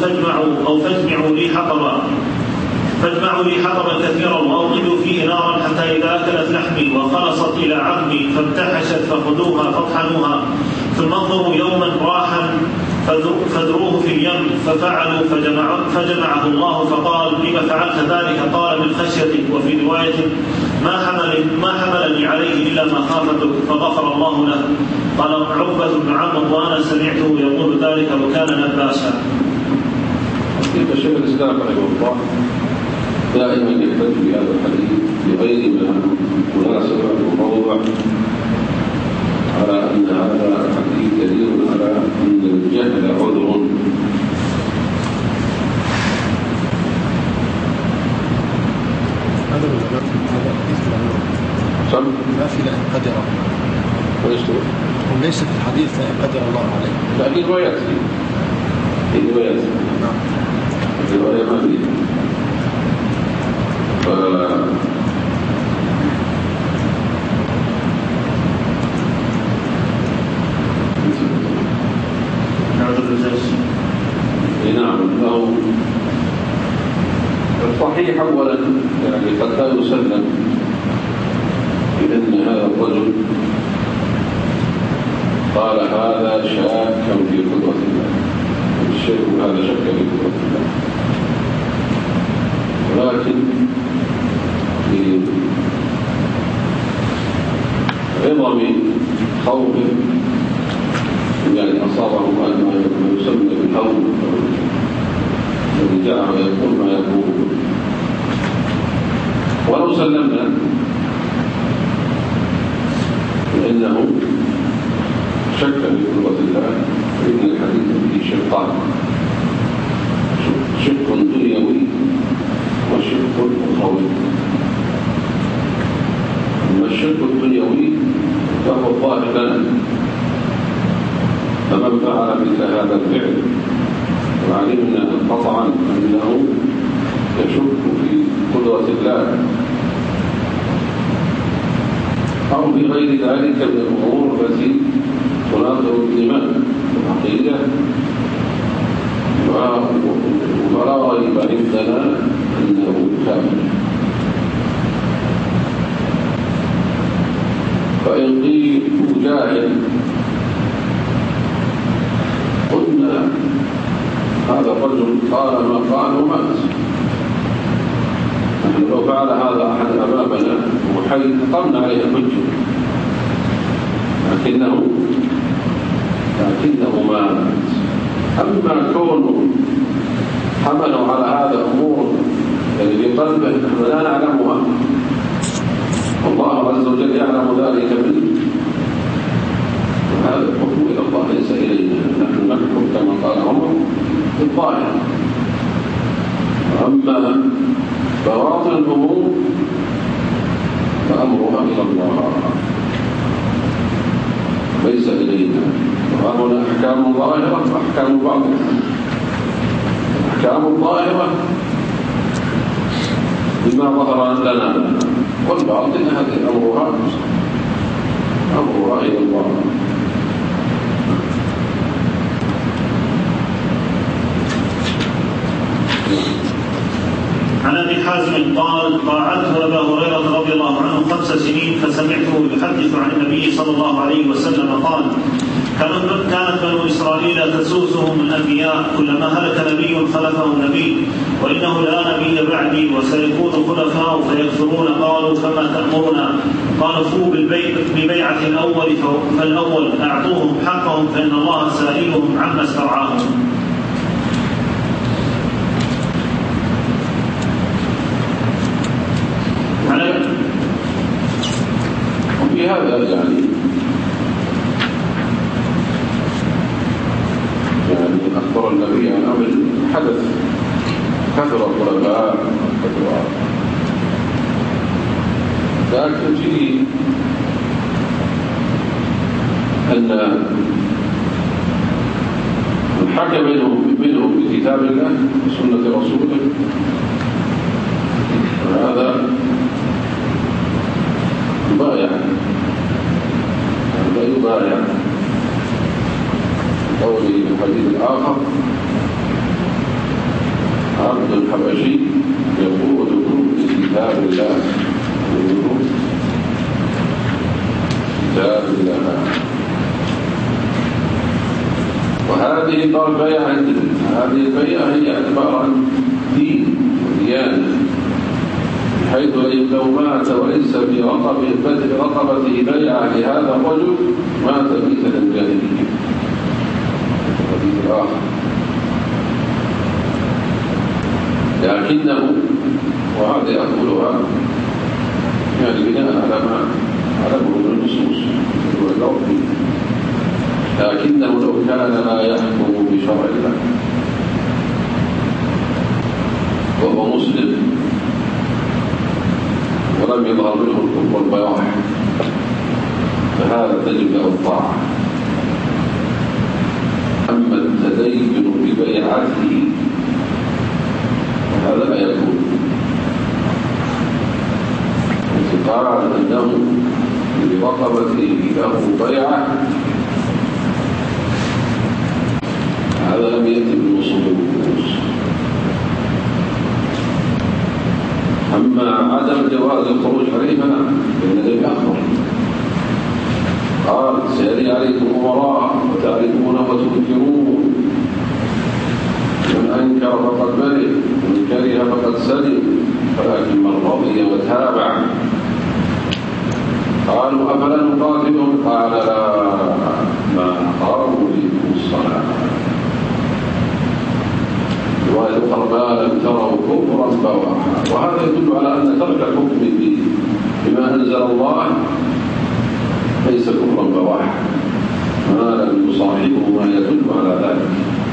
فاجمعوا لي حطبا كثيرا وأوقدوا فيه نارا حتى إذا أكلت لحمي وخلصت إلى عظمي فامتحشت فخذوها فاطحنوها ثم انظروا يوما راحا فذروه في اليم ففعلوا فجمعه الله فقال لما فعلت ذلك؟ قال من خشيتك، وفي رواية ما حملني عليه إلا ما خافتك فغفر الله له. قال عقبة بن عمرو وأنا سمعته يقول ذلك وكان نباشا. شيخ الإسلام رحمه الله دائما يحتج بهذا الحديث بغير مناسبة وموضوع على أن هذا الحديث دليل على أن الجهل عذر. ما في لأن قدر وليس في الحديث لأن قدر الله عليه. لا في روايات الرواية ما فيه. نعم الصحيح أولا يعني قد لا يسلم بأن هذا الرجل قال هذا شاكا في قدرة الله، الشيء هذا شك في قدرة الله، ولكن بعظم خوفه يعني أصابه ما يسمى بالهول الذي جعل يقول ما يقول. ولو سلمنا بأنه شك في قدرة الله فإن الحديث فيه شقان، شق دنيوي وشق أخروي. أما الشق الدنيوي فهو الظاهر لنا، فمن فعل مثل هذا الفعل وعلمنا قطعا أنه يشك في قدرة الله أو بغير ذلك من الأمور التي تناظر الإيمان والعقيدة، ولا ريب عندنا أنه كافر. فإن قيل جاهل قلنا هذا الرجل قال ما قال ومات. نحن لو فعل هذا أحد أمامنا وحي قمنا عليه الحجة، لكنه مات. أما كونه حملوا على هذا أمور يعني بقلبه نحن لا نعلمها، الله عز وجل يعلم ذلك منه، وهذا الحكم إلى الله ليس إلينا، نحن نحكم كما قال عمر الظاهر. أما بواطن الأمور فأمرها إلى الله ليس إلينا. وهنا أحكام ظاهرة وأحكام باطنة. الأحكام الظاهرة بما ظهر لنا، والباطن هذه أمرها إلى الله. عن ابي حازم قال: قاعدت ابا هريره رضي الله عنه 5 سنين فسمعته يحدث عن النبي صلى الله عليه وسلم قال: كانت بنو اسرائيل تسوسهم الانبياء، كلما هلك نبي خلفه نبي، وانه لا نبي بعدي وسيكون خلفاء فيكثرون. قالوا: فما تأمرنا؟ قال: فوا ببيعة الأول فالأول أعطوهم حقهم فإن الله سائلهم عما استرعاهم. وفي هذا يعني أخبر النبي عن أمر حدث، كثر الخلفاء لكن فيه أن من حكم منهم بكتاب الله وسنة رسوله هذا يبايع، هذا يبايع. قوله في الحديث الآخر: عبد الحبشي يقودكم بكتاب الله كتاب الله. وهذه قال بيعة، هذه البيعة هي عبارة عن دين وديانة، حيث لو مات وليس في رقبته بيعة لهذا الرجل مات مثل الجاهلية. الحديث الآخر: لكنه، وهذا يقولها يعني بناء على ما علمه من النصوص واللفظ، لكنه لو كان لا يحكم بشرع الله وهو مسلم ولم يظهر منه الكفر والبواح فهذا تجب له الطاعة. أما التدين ببيعته فهذا لا يكون. قال أنه برقبته له بيعة، هذا لم يأتي بالنصوص والنصوص. أما عدم جواز الخروج عليه فالنبي أخبر قال: سيأتي عليكم أمراء وتعرفون وتنكرون، من أنكر فقد برئ ومن كره فقد سلم، ولكن من رضي وتابع. قالوا: أفلا نقاتلهم؟ قال: لا، ما قاموا فيكم الصلاة. رواية أخرى: ما لم تروا كفرا بواحا. وهذا يدل على أن ترك الحكم بما أنزل الله ليس كفرا بواحا، ما لم يصاحبه ما يدل على ذلك.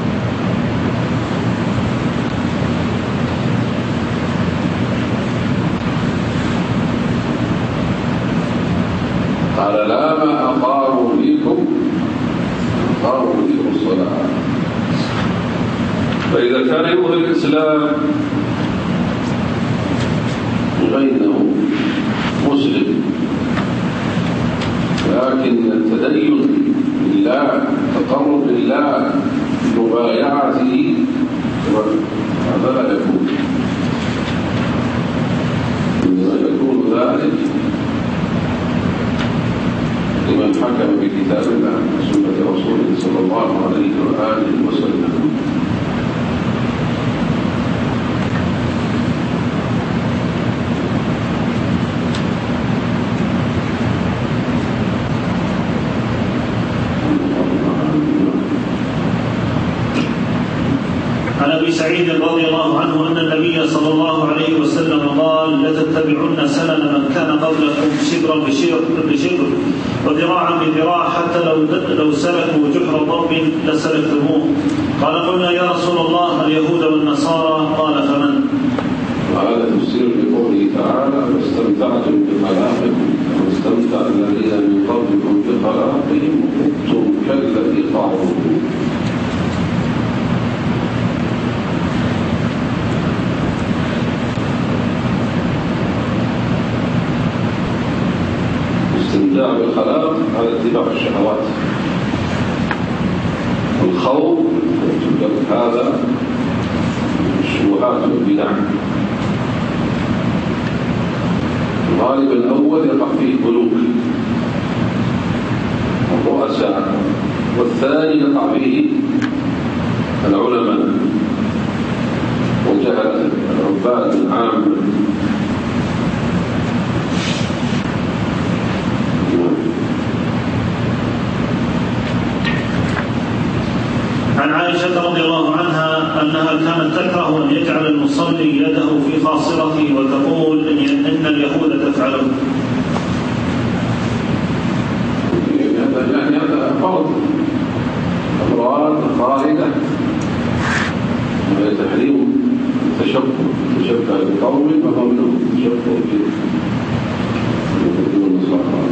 قال: لا، ما أقاموا فيكم الصلاة. فإذا كان يظهر الإسلام غيره مسلم، لكن التدين بالله، التقرب لله بمبايعته، هذا لا يكون. إنما يكون ذلك لمن حكم بكتاب الله وسنة رسوله صلى الله عليه وآله وسلم. عن ابي سعيد رضي الله عنه ان النبي صلى الله عليه وسلم قال: لتتبعن سنن من كان قبلكم شبرا بشبر وذراعا بذراع حتى لو سلكوا جحر ضب لسلكتموه. قال: قلنا: يا رسول الله، اليهود والنصارى قال فمن؟ وهذا تفسير لقوله تعالى واستمتعتم بخلاقكم واستمتع الذين من قبلكم بخلاقهم وخضتم كالذي خاضوا. الاستمتاع بالخلاق على اتباع الشهوات، والخوض هذا الشبهات والبدع. الغالب الأول يقع فيه الملوك والرؤساء، والثاني يقع فيه العلماء والجهلة العباد العامة. عن عائشة رضي الله عنها أنها كانت تكره أن يجعل المصلي يده في خاصرته وتقول إن اليهود تفعله. يعني هذا فرض أمراض خالدة تحريم تشبه بقوم وهو منهم تشبه بالنصارى.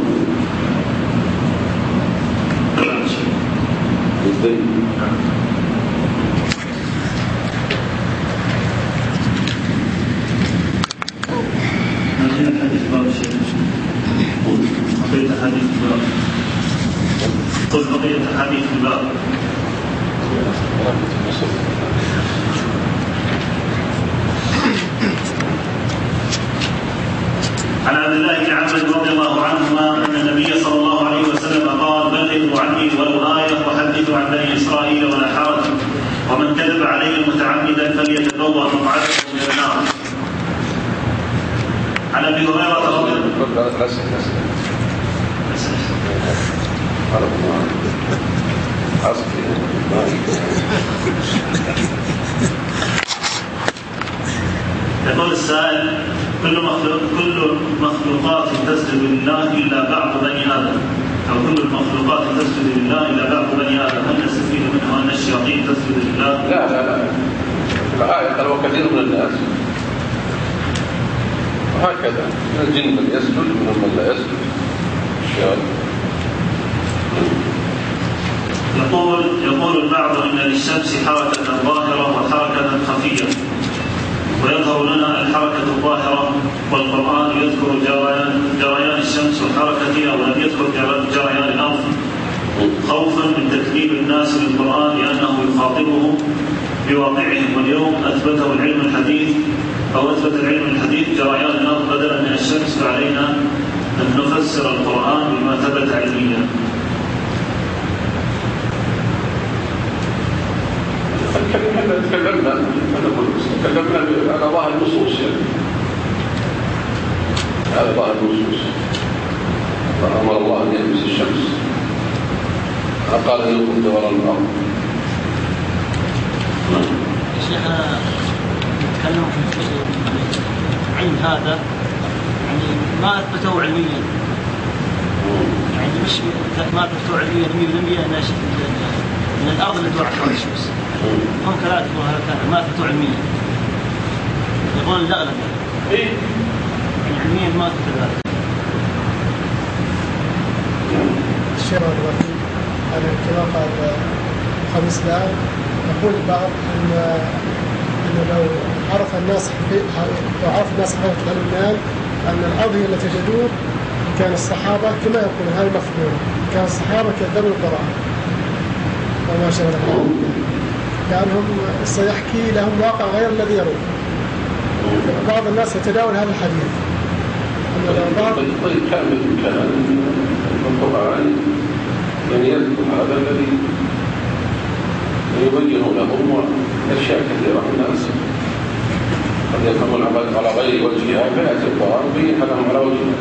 قل بقية الحديث في الباب. عن عبد الله بن عمرو رضي الله عنهما أن النبي صلى الله عليه وسلم قال بلغوا عني ولو آية وحدثوا عن بني إسرائيل ولا حرج ومن كذب علي متعمدا فليتبوأ مقعده من النار. عن أبي هريرة رضي الله يقول السائل كل مخلوقات تسجد لله إلا بعض بني آدم، أو كل المخلوقات تسجد لله إلا بعض بني آدم، هل نستفيد منها أن الشياطين تسجد لله؟ لا الآية قال وكثير من الناس، وهكذا من الجن من يسجد ومن من لا يسجد. يقول البعض إن للشمس حركة ظاهرة وحركة خفية، ويظهر لنا الحركة الظاهرة والقرآن يذكر جريان الشمس وحركتها ولم يذكر جريان الأرض خوفا من تكذيب الناس للقرآن لأنه يخاطبهم بواقعهم. واليوم أثبت العلم الحديث جريان الأرض بدلا من الشمس، فعلينا أن نفسر القرآن بما ثبت علميا. تكلمنا على ظاهر النصوص، على ظاهر النصوص. فأمر الله أن يلبس الشمس، قال أن يكون دوران الأرض. شيخنا نتكلم في علم هذا يعني ما أثبته علميا، يعني مش ما أثبته علميا 100% من الأرض اللي تدور حول الشمس. هم لا يثبتون هذا ما أثبتوا علميا، يقولون لا يعني علميا ما أثبت ذلك. الشيخ الوكيل أنا كما قال خميس الآن يقول البعض أن لو عرف الناس حقيقة العلم أن الأرض هي التي تدور، كان الصحابة كما يقول هذا مفهوم، كان الصحابة كذبوا القرآن وما شابه، كانهم سيحكي لهم واقع غير الذي يروي. بعض الناس يتداول هذا الحديث. طيب كان القرآن يعني يذكر هذا الذي يبين لهم أشياء كثيرة الناس قد يفهمون على غير وجهها، فيأتي القرآن يبين لهم على وجهها.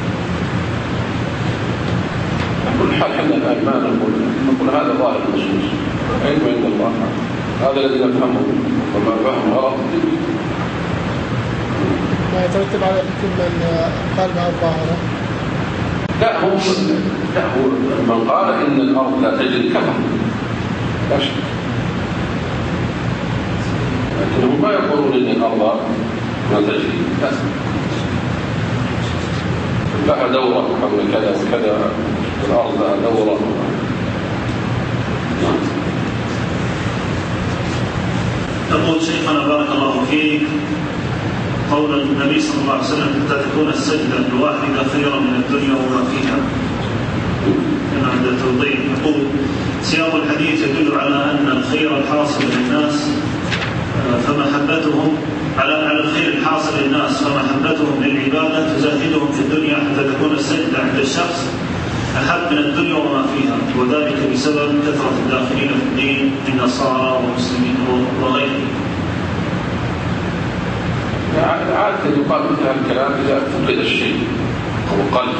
كل حال حنا الآن ما نقول هذا ظاهر النصوص، علم عند الله، هذا الذي نفهمه وما فهم غلط. ما يترتب على كل من قال بها الظاهرة. لا هو من قال إن الأرض لا تجري كفر، لا شك. ما يقولون إن الأرض ما تجري، لها دورة حول كذا وكذا، الأرض لها دورة. يقول شيخنا بارك الله فيك، قول النبي صلى الله عليه وسلم حتى تكون السجدة الواحدة خيرا من الدنيا وما فيها، هنا عند التوضيح. يقول سياق الحديث يدل على أن الخير الحاصل للناس فمحبتهم على الخير الحاصل للناس فمحبتهم للعبادة تزهدهم في الدنيا حتى تكون السجدة عند الشخص أحب من الدنيا وما فيها، وذلك بسبب كثرة الداخلين في الدين من نصارى ومسلمين وغيرهم. عادة يقال مثل الكلام إذا فقد الشيء أو قلب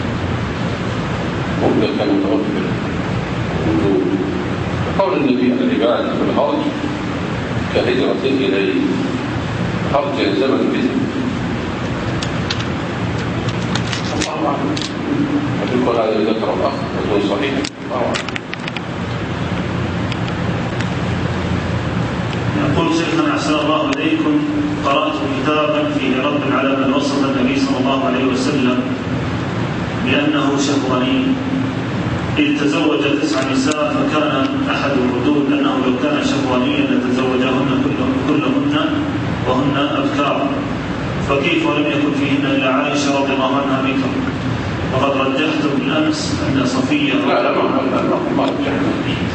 مبدأ كان متوفر قول النبي عن العباد في الأرض كهجرة إليه، خرج زمن بهم. الله أعلم، يقول هذا إذا ذكر الأخ يكون صحيح. الله أعلم. يقول شيخنا أحسن الله إليكم، قرأت كتابا فيه رد على من وصف النبي صلى الله عليه وسلم بأنه شهواني إذ تزوج 9 نساء، فكان أحد الردود أنه لو كان شهوانيا لتزوجهن كلهن وهن أبكار، فكيف ولم يكن فيهن إلا عائشة رضي الله عنها بكر؟ وقد رجحتم بالأمس أن صفية لا ما رجحنا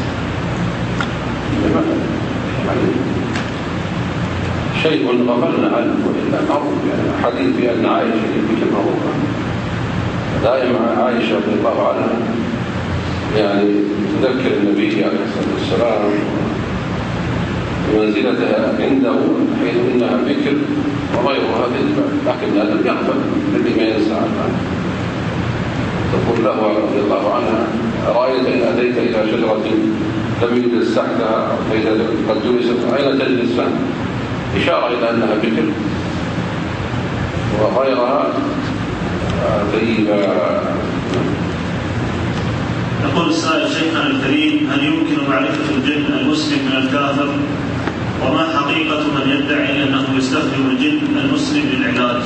شيء غفلنا عنه، وإلا معروف يعني حديث بأن عائشة بكر معروفة. دائما عائشة رضي الله عنها يعني تذكر النبي عليه الصلاة والسلام بمنزلتها عنده حيث إنها بكر وغيرها بالبعد، لكنها لم يغفل الذي ما ينسى عنها. تقول له رضي الله عنها رأيت إن أتيت إلى شجرة لم يجلس تحتها فإذا قد جلست أين تجلس؟ إشارة إلى أنها بكر وغيرها طيبة. يقول السائل شيخنا الكريم، هل يمكن معرفة الجن المسلم من الكافر؟ وما حقيقة من يدعي أنه يستخدم الجن المسلم للعلاج؟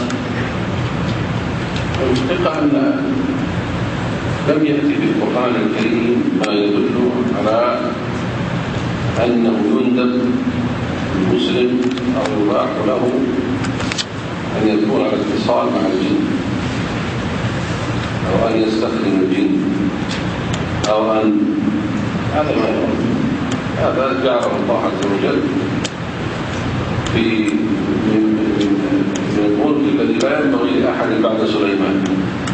الحقيقة أن لم يأتي في القرآن الكريم ما يدل على أنه يندب المسلم أو يباح له أن يكون على اتصال مع الجن أو أن يستخدم الجن أو أن هذا ما يرد. هذا جعله الله عز وجل في من الملك الذي لا ينبغي لأحد بعد سليمان.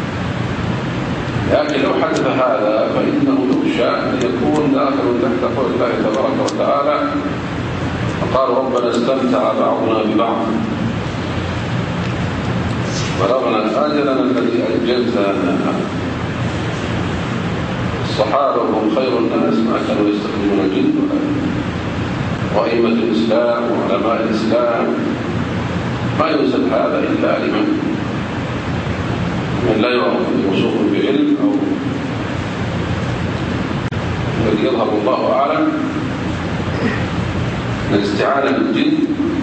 لكن لو حدث هذا فإنه يخشى أن يكون داخل تحت قول الله تبارك وتعالى فقال ربنا استمتع بعضنا ببعض بلغنا أجلنا الذي أجلت لنا. الصحابة هم خير الناس ما كانوا يستخدمون الجن وأئمة الإسلام وعلماء الإسلام ما ينسب هذا إلا لمن لا يوصف بعلم أو الذي يظهر الله أعلم الاستعانة بالجن.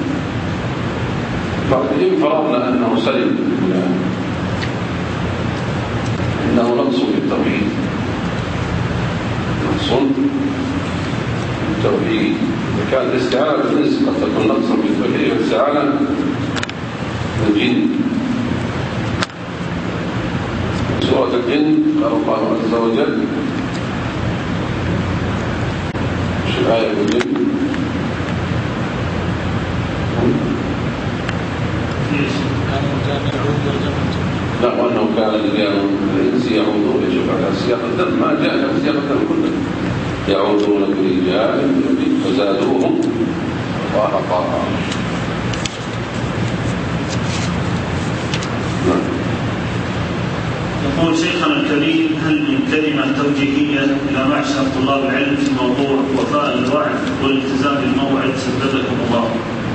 فإن فرضنا أنه سلم إنه نقص في التوحيد، نقص في التوحيد. كان الاستعانة بالجنس قد تكون نقصا في التوحيد والاستعانة بالجن. سورة الجن قال الله عز وجل شو آية الجن؟ لا، وأنه كان الإنس يعودون على سياق الدم ما جاء في سياق الدم كله يعودون برجال فزادوهم رهقا. يقول شيخنا الكريم، هل من كلمة توجيهية إلى معشر طلاب العلم في موضوع وفاء الوعد والالتزام بالموعد سددكم الله؟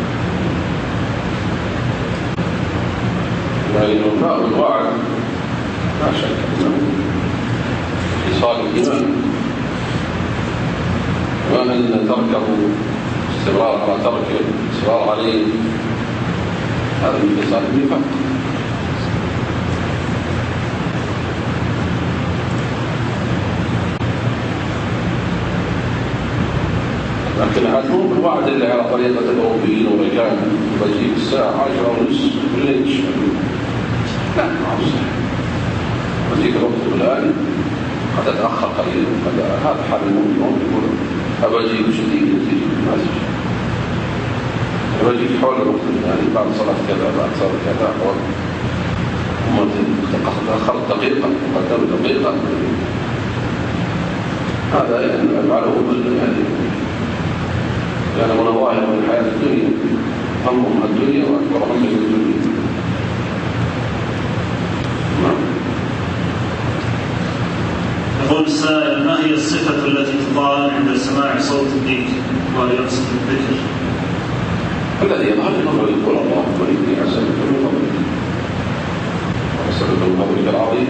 يعني وفاء الوعد لا شك أنه خصال الإيمان، وأن تركه استمرار على تركه الإصرار عليه هذا من خصال النفاق. لكن هذا مو بالوعد اللي على طريقة الأوروبيين والرجال بجيب الساعة 10:30 بالليل. لا ما هو صحيح. بجيب الوقت الآن قد أتأخر قليلا، هذا حال المؤمنون يقول أبجيب شديد يجيب ما تجي. أبجيب حول الوقت الآن بعد صلاة كذا بعد صلاة كذا هم تأخرت دقيقة وقدموا دقيقة. هذا يعني أفعله يعني من ظاهر من حياة الدنيا، همهم الدنيا وأكبر هم الدنيا. يقول السائل: ما هي الصفة التي تقال عند سماع صوت الديك وهل يقصد الذكر؟ الذي يظهر أنه يقول الله وليدني أسألك من فضلك وأسألك من فضلك العظيم.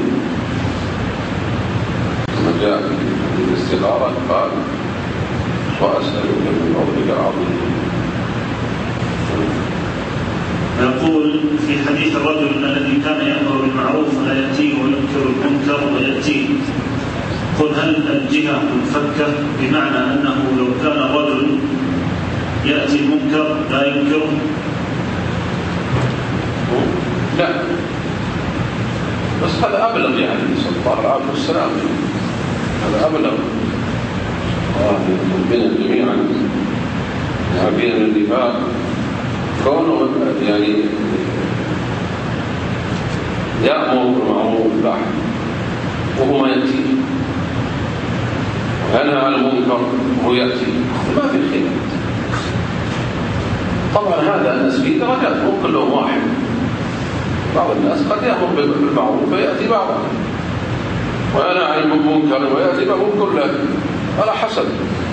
ثم جاء في الاستغارة قال وأسألك من فضلك العظيم. يقول في حديث الرجل الذي كان يأمر بالمعروف ولا يأتيه وينكر المنكر ويأتيه، قل هل الجهة منفكة بمعنى أنه لو كان الرجل يأتي المنكر لا ينكره؟ لا، بس هذا أبلغ يعني صلى الله عليه وسلم، هذا أبلغ. ربنا جميعا عارفين من النفاق كونه يعني يأمر بالمعروف وهو ما يأتي، وينهى عن المنكر وهو يأتي، ما في خير. طبعا هذا الناس فيه درجات، مو كلهم واحد. بعض الناس قد يأمر بالمعروف ويأتي بعضه، وينهى عن المنكر ويأتي بعضهم كله، على حسب.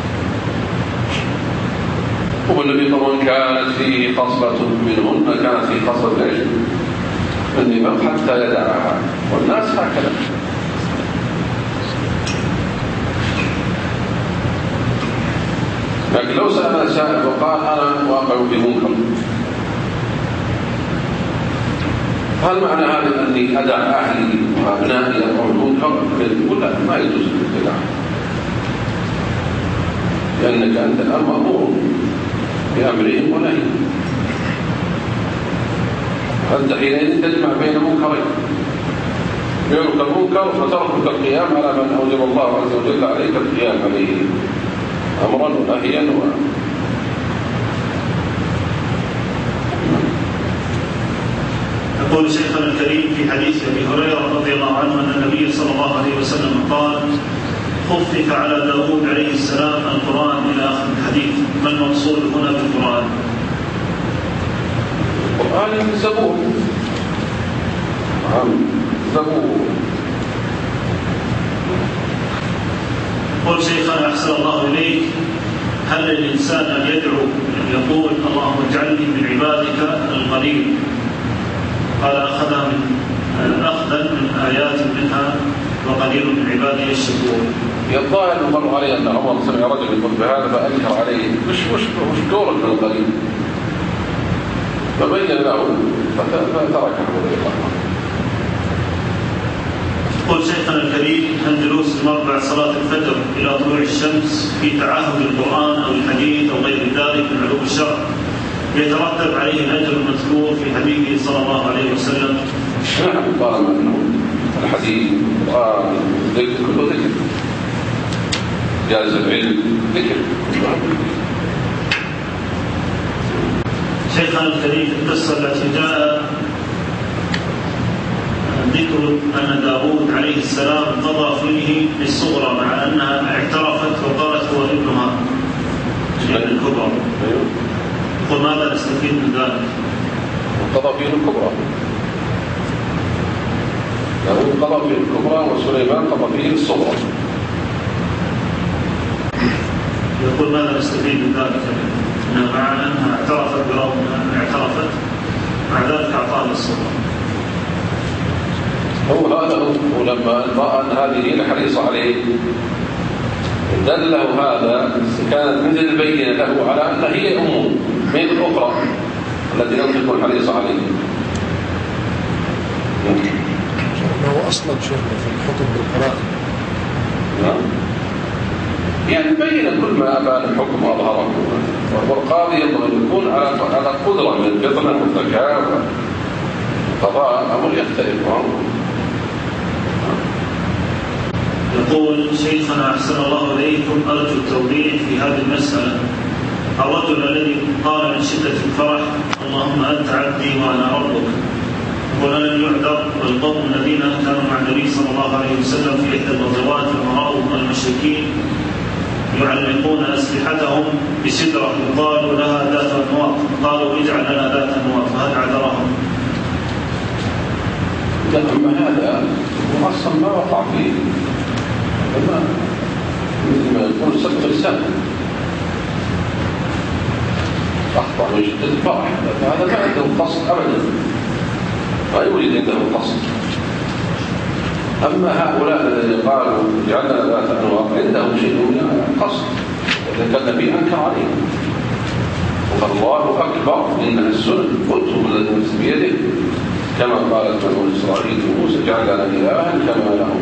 والنبي طبعا كانت فيه خصلة منهن، كانت فيه خصلة ايش؟ النفاق حتى يدعها، والناس هكذا. لكن لو سأل سائل وقال أنا واقع بمنكر، هل معنى هذا أني أدع أهلي وأبنائي يقعوا المنكر؟ يقول لا، ما يجوز الابتداع، لأنك أنت الآن مأمور بأمرهم ونهيهم. أنت حينئذ تجمع بين منكرين، يترك المنكر فتركك القيام على من أوجب الله عز وجل عليك القيام عليه أمرا ونهيا يقول شيخنا الكريم في حديث أبي هريرة رضي الله عنه أن النبي صلى الله عليه وسلم قال: خفف على داود عليه السلام القرآن إلى آخر الحديث. ما المقصود هنا بالقرآن؟ القرآن الزبور، زبور. قل شيخنا أحسن الله إليك: هل للإنسان أن يدعو يقول اللهم اجعلني من عبادك القليل؟ قال أخذها من آيات منها وقليل من عبادي الشكور. يظاهر المر عليه أن عمر سمع رجل يقول بهذا فأنكر عليه وش دورك من القليل؟ فبين له فتركه رضي الله عنه. قل شيخنا الكريم: هل جلوس المرء بعد صلاة الفجر إلى طلوع الشمس في تعاهد القرآن أو الحديث أو غير ذلك من علوم الشرع يترتب عليه الأجر المذكور في حديثه صلى الله عليه وسلم؟ نعم، طالما أنه الحديث والقرآن ذكر كله ذكر، جالس العلم ذكر. شيخنا الكريم، في القصة التي جاء ذكر أن داود عليه السلام قضى فيه بالصغرى مع أنها اعترفت وقالت هو ابنها الكبرى، وماذا نستفيد من ذلك؟ قضى فيه الكبرى، داود قضى فيه الكبرى وسليمان قضى فيه الصغرى. يقول ماذا نستفيد من ذلك؟ مع أنها اعترفت برغم أنها اعترفت مع ذلك أعطاها الصغرى. هو هذا هو، ولما رأى أن هذه الحريصة عليه دله هذا، كانت مثل البينة له على أن هي أمه، من الأخرى التي ننطق الحديث عليه. شيخنا هو أصلا شيخنا في الحكم بالقراءة. نعم. يعني بين كل ما أبان الحكم وأظهره، والقاضي ينبغي أن يكون على قدرة من الفطنة والذكاء وقضاء أمر يختلف عنه. يقول شيخنا أحسن الله إليكم، أرجو التوضيح في هذه المسألة. الرجل الذي قال من شدة الفرح اللهم أنت عبدي وأنا ربك ولم يعذر، والقوم الذين كانوا مع النبي صلى الله عليه وسلم في إحدى الغزوات ورأوا المشركين يعلقون أسلحتهم بسدرة قالوا لها ذات أنواط، قالوا اجعل لنا ذات أنواط، فهل عذرهم؟ أما هذا أصلا ما وقع فيه، مثل ما يكون سبق السنة أخطأ من شدة الفرح، هذا ما عنده قصد أبدا، ما يريد عنده قصد. أما هؤلاء الذين قالوا جعلنا ذات أنواط عندهم شيء من القصد، إذا كان النبي أنكر عليه وقال الله أكبر إنها السنن قلتم الذي نفس بيده كما قالت بنو إسرائيل موسى جعل لنا إلها كما له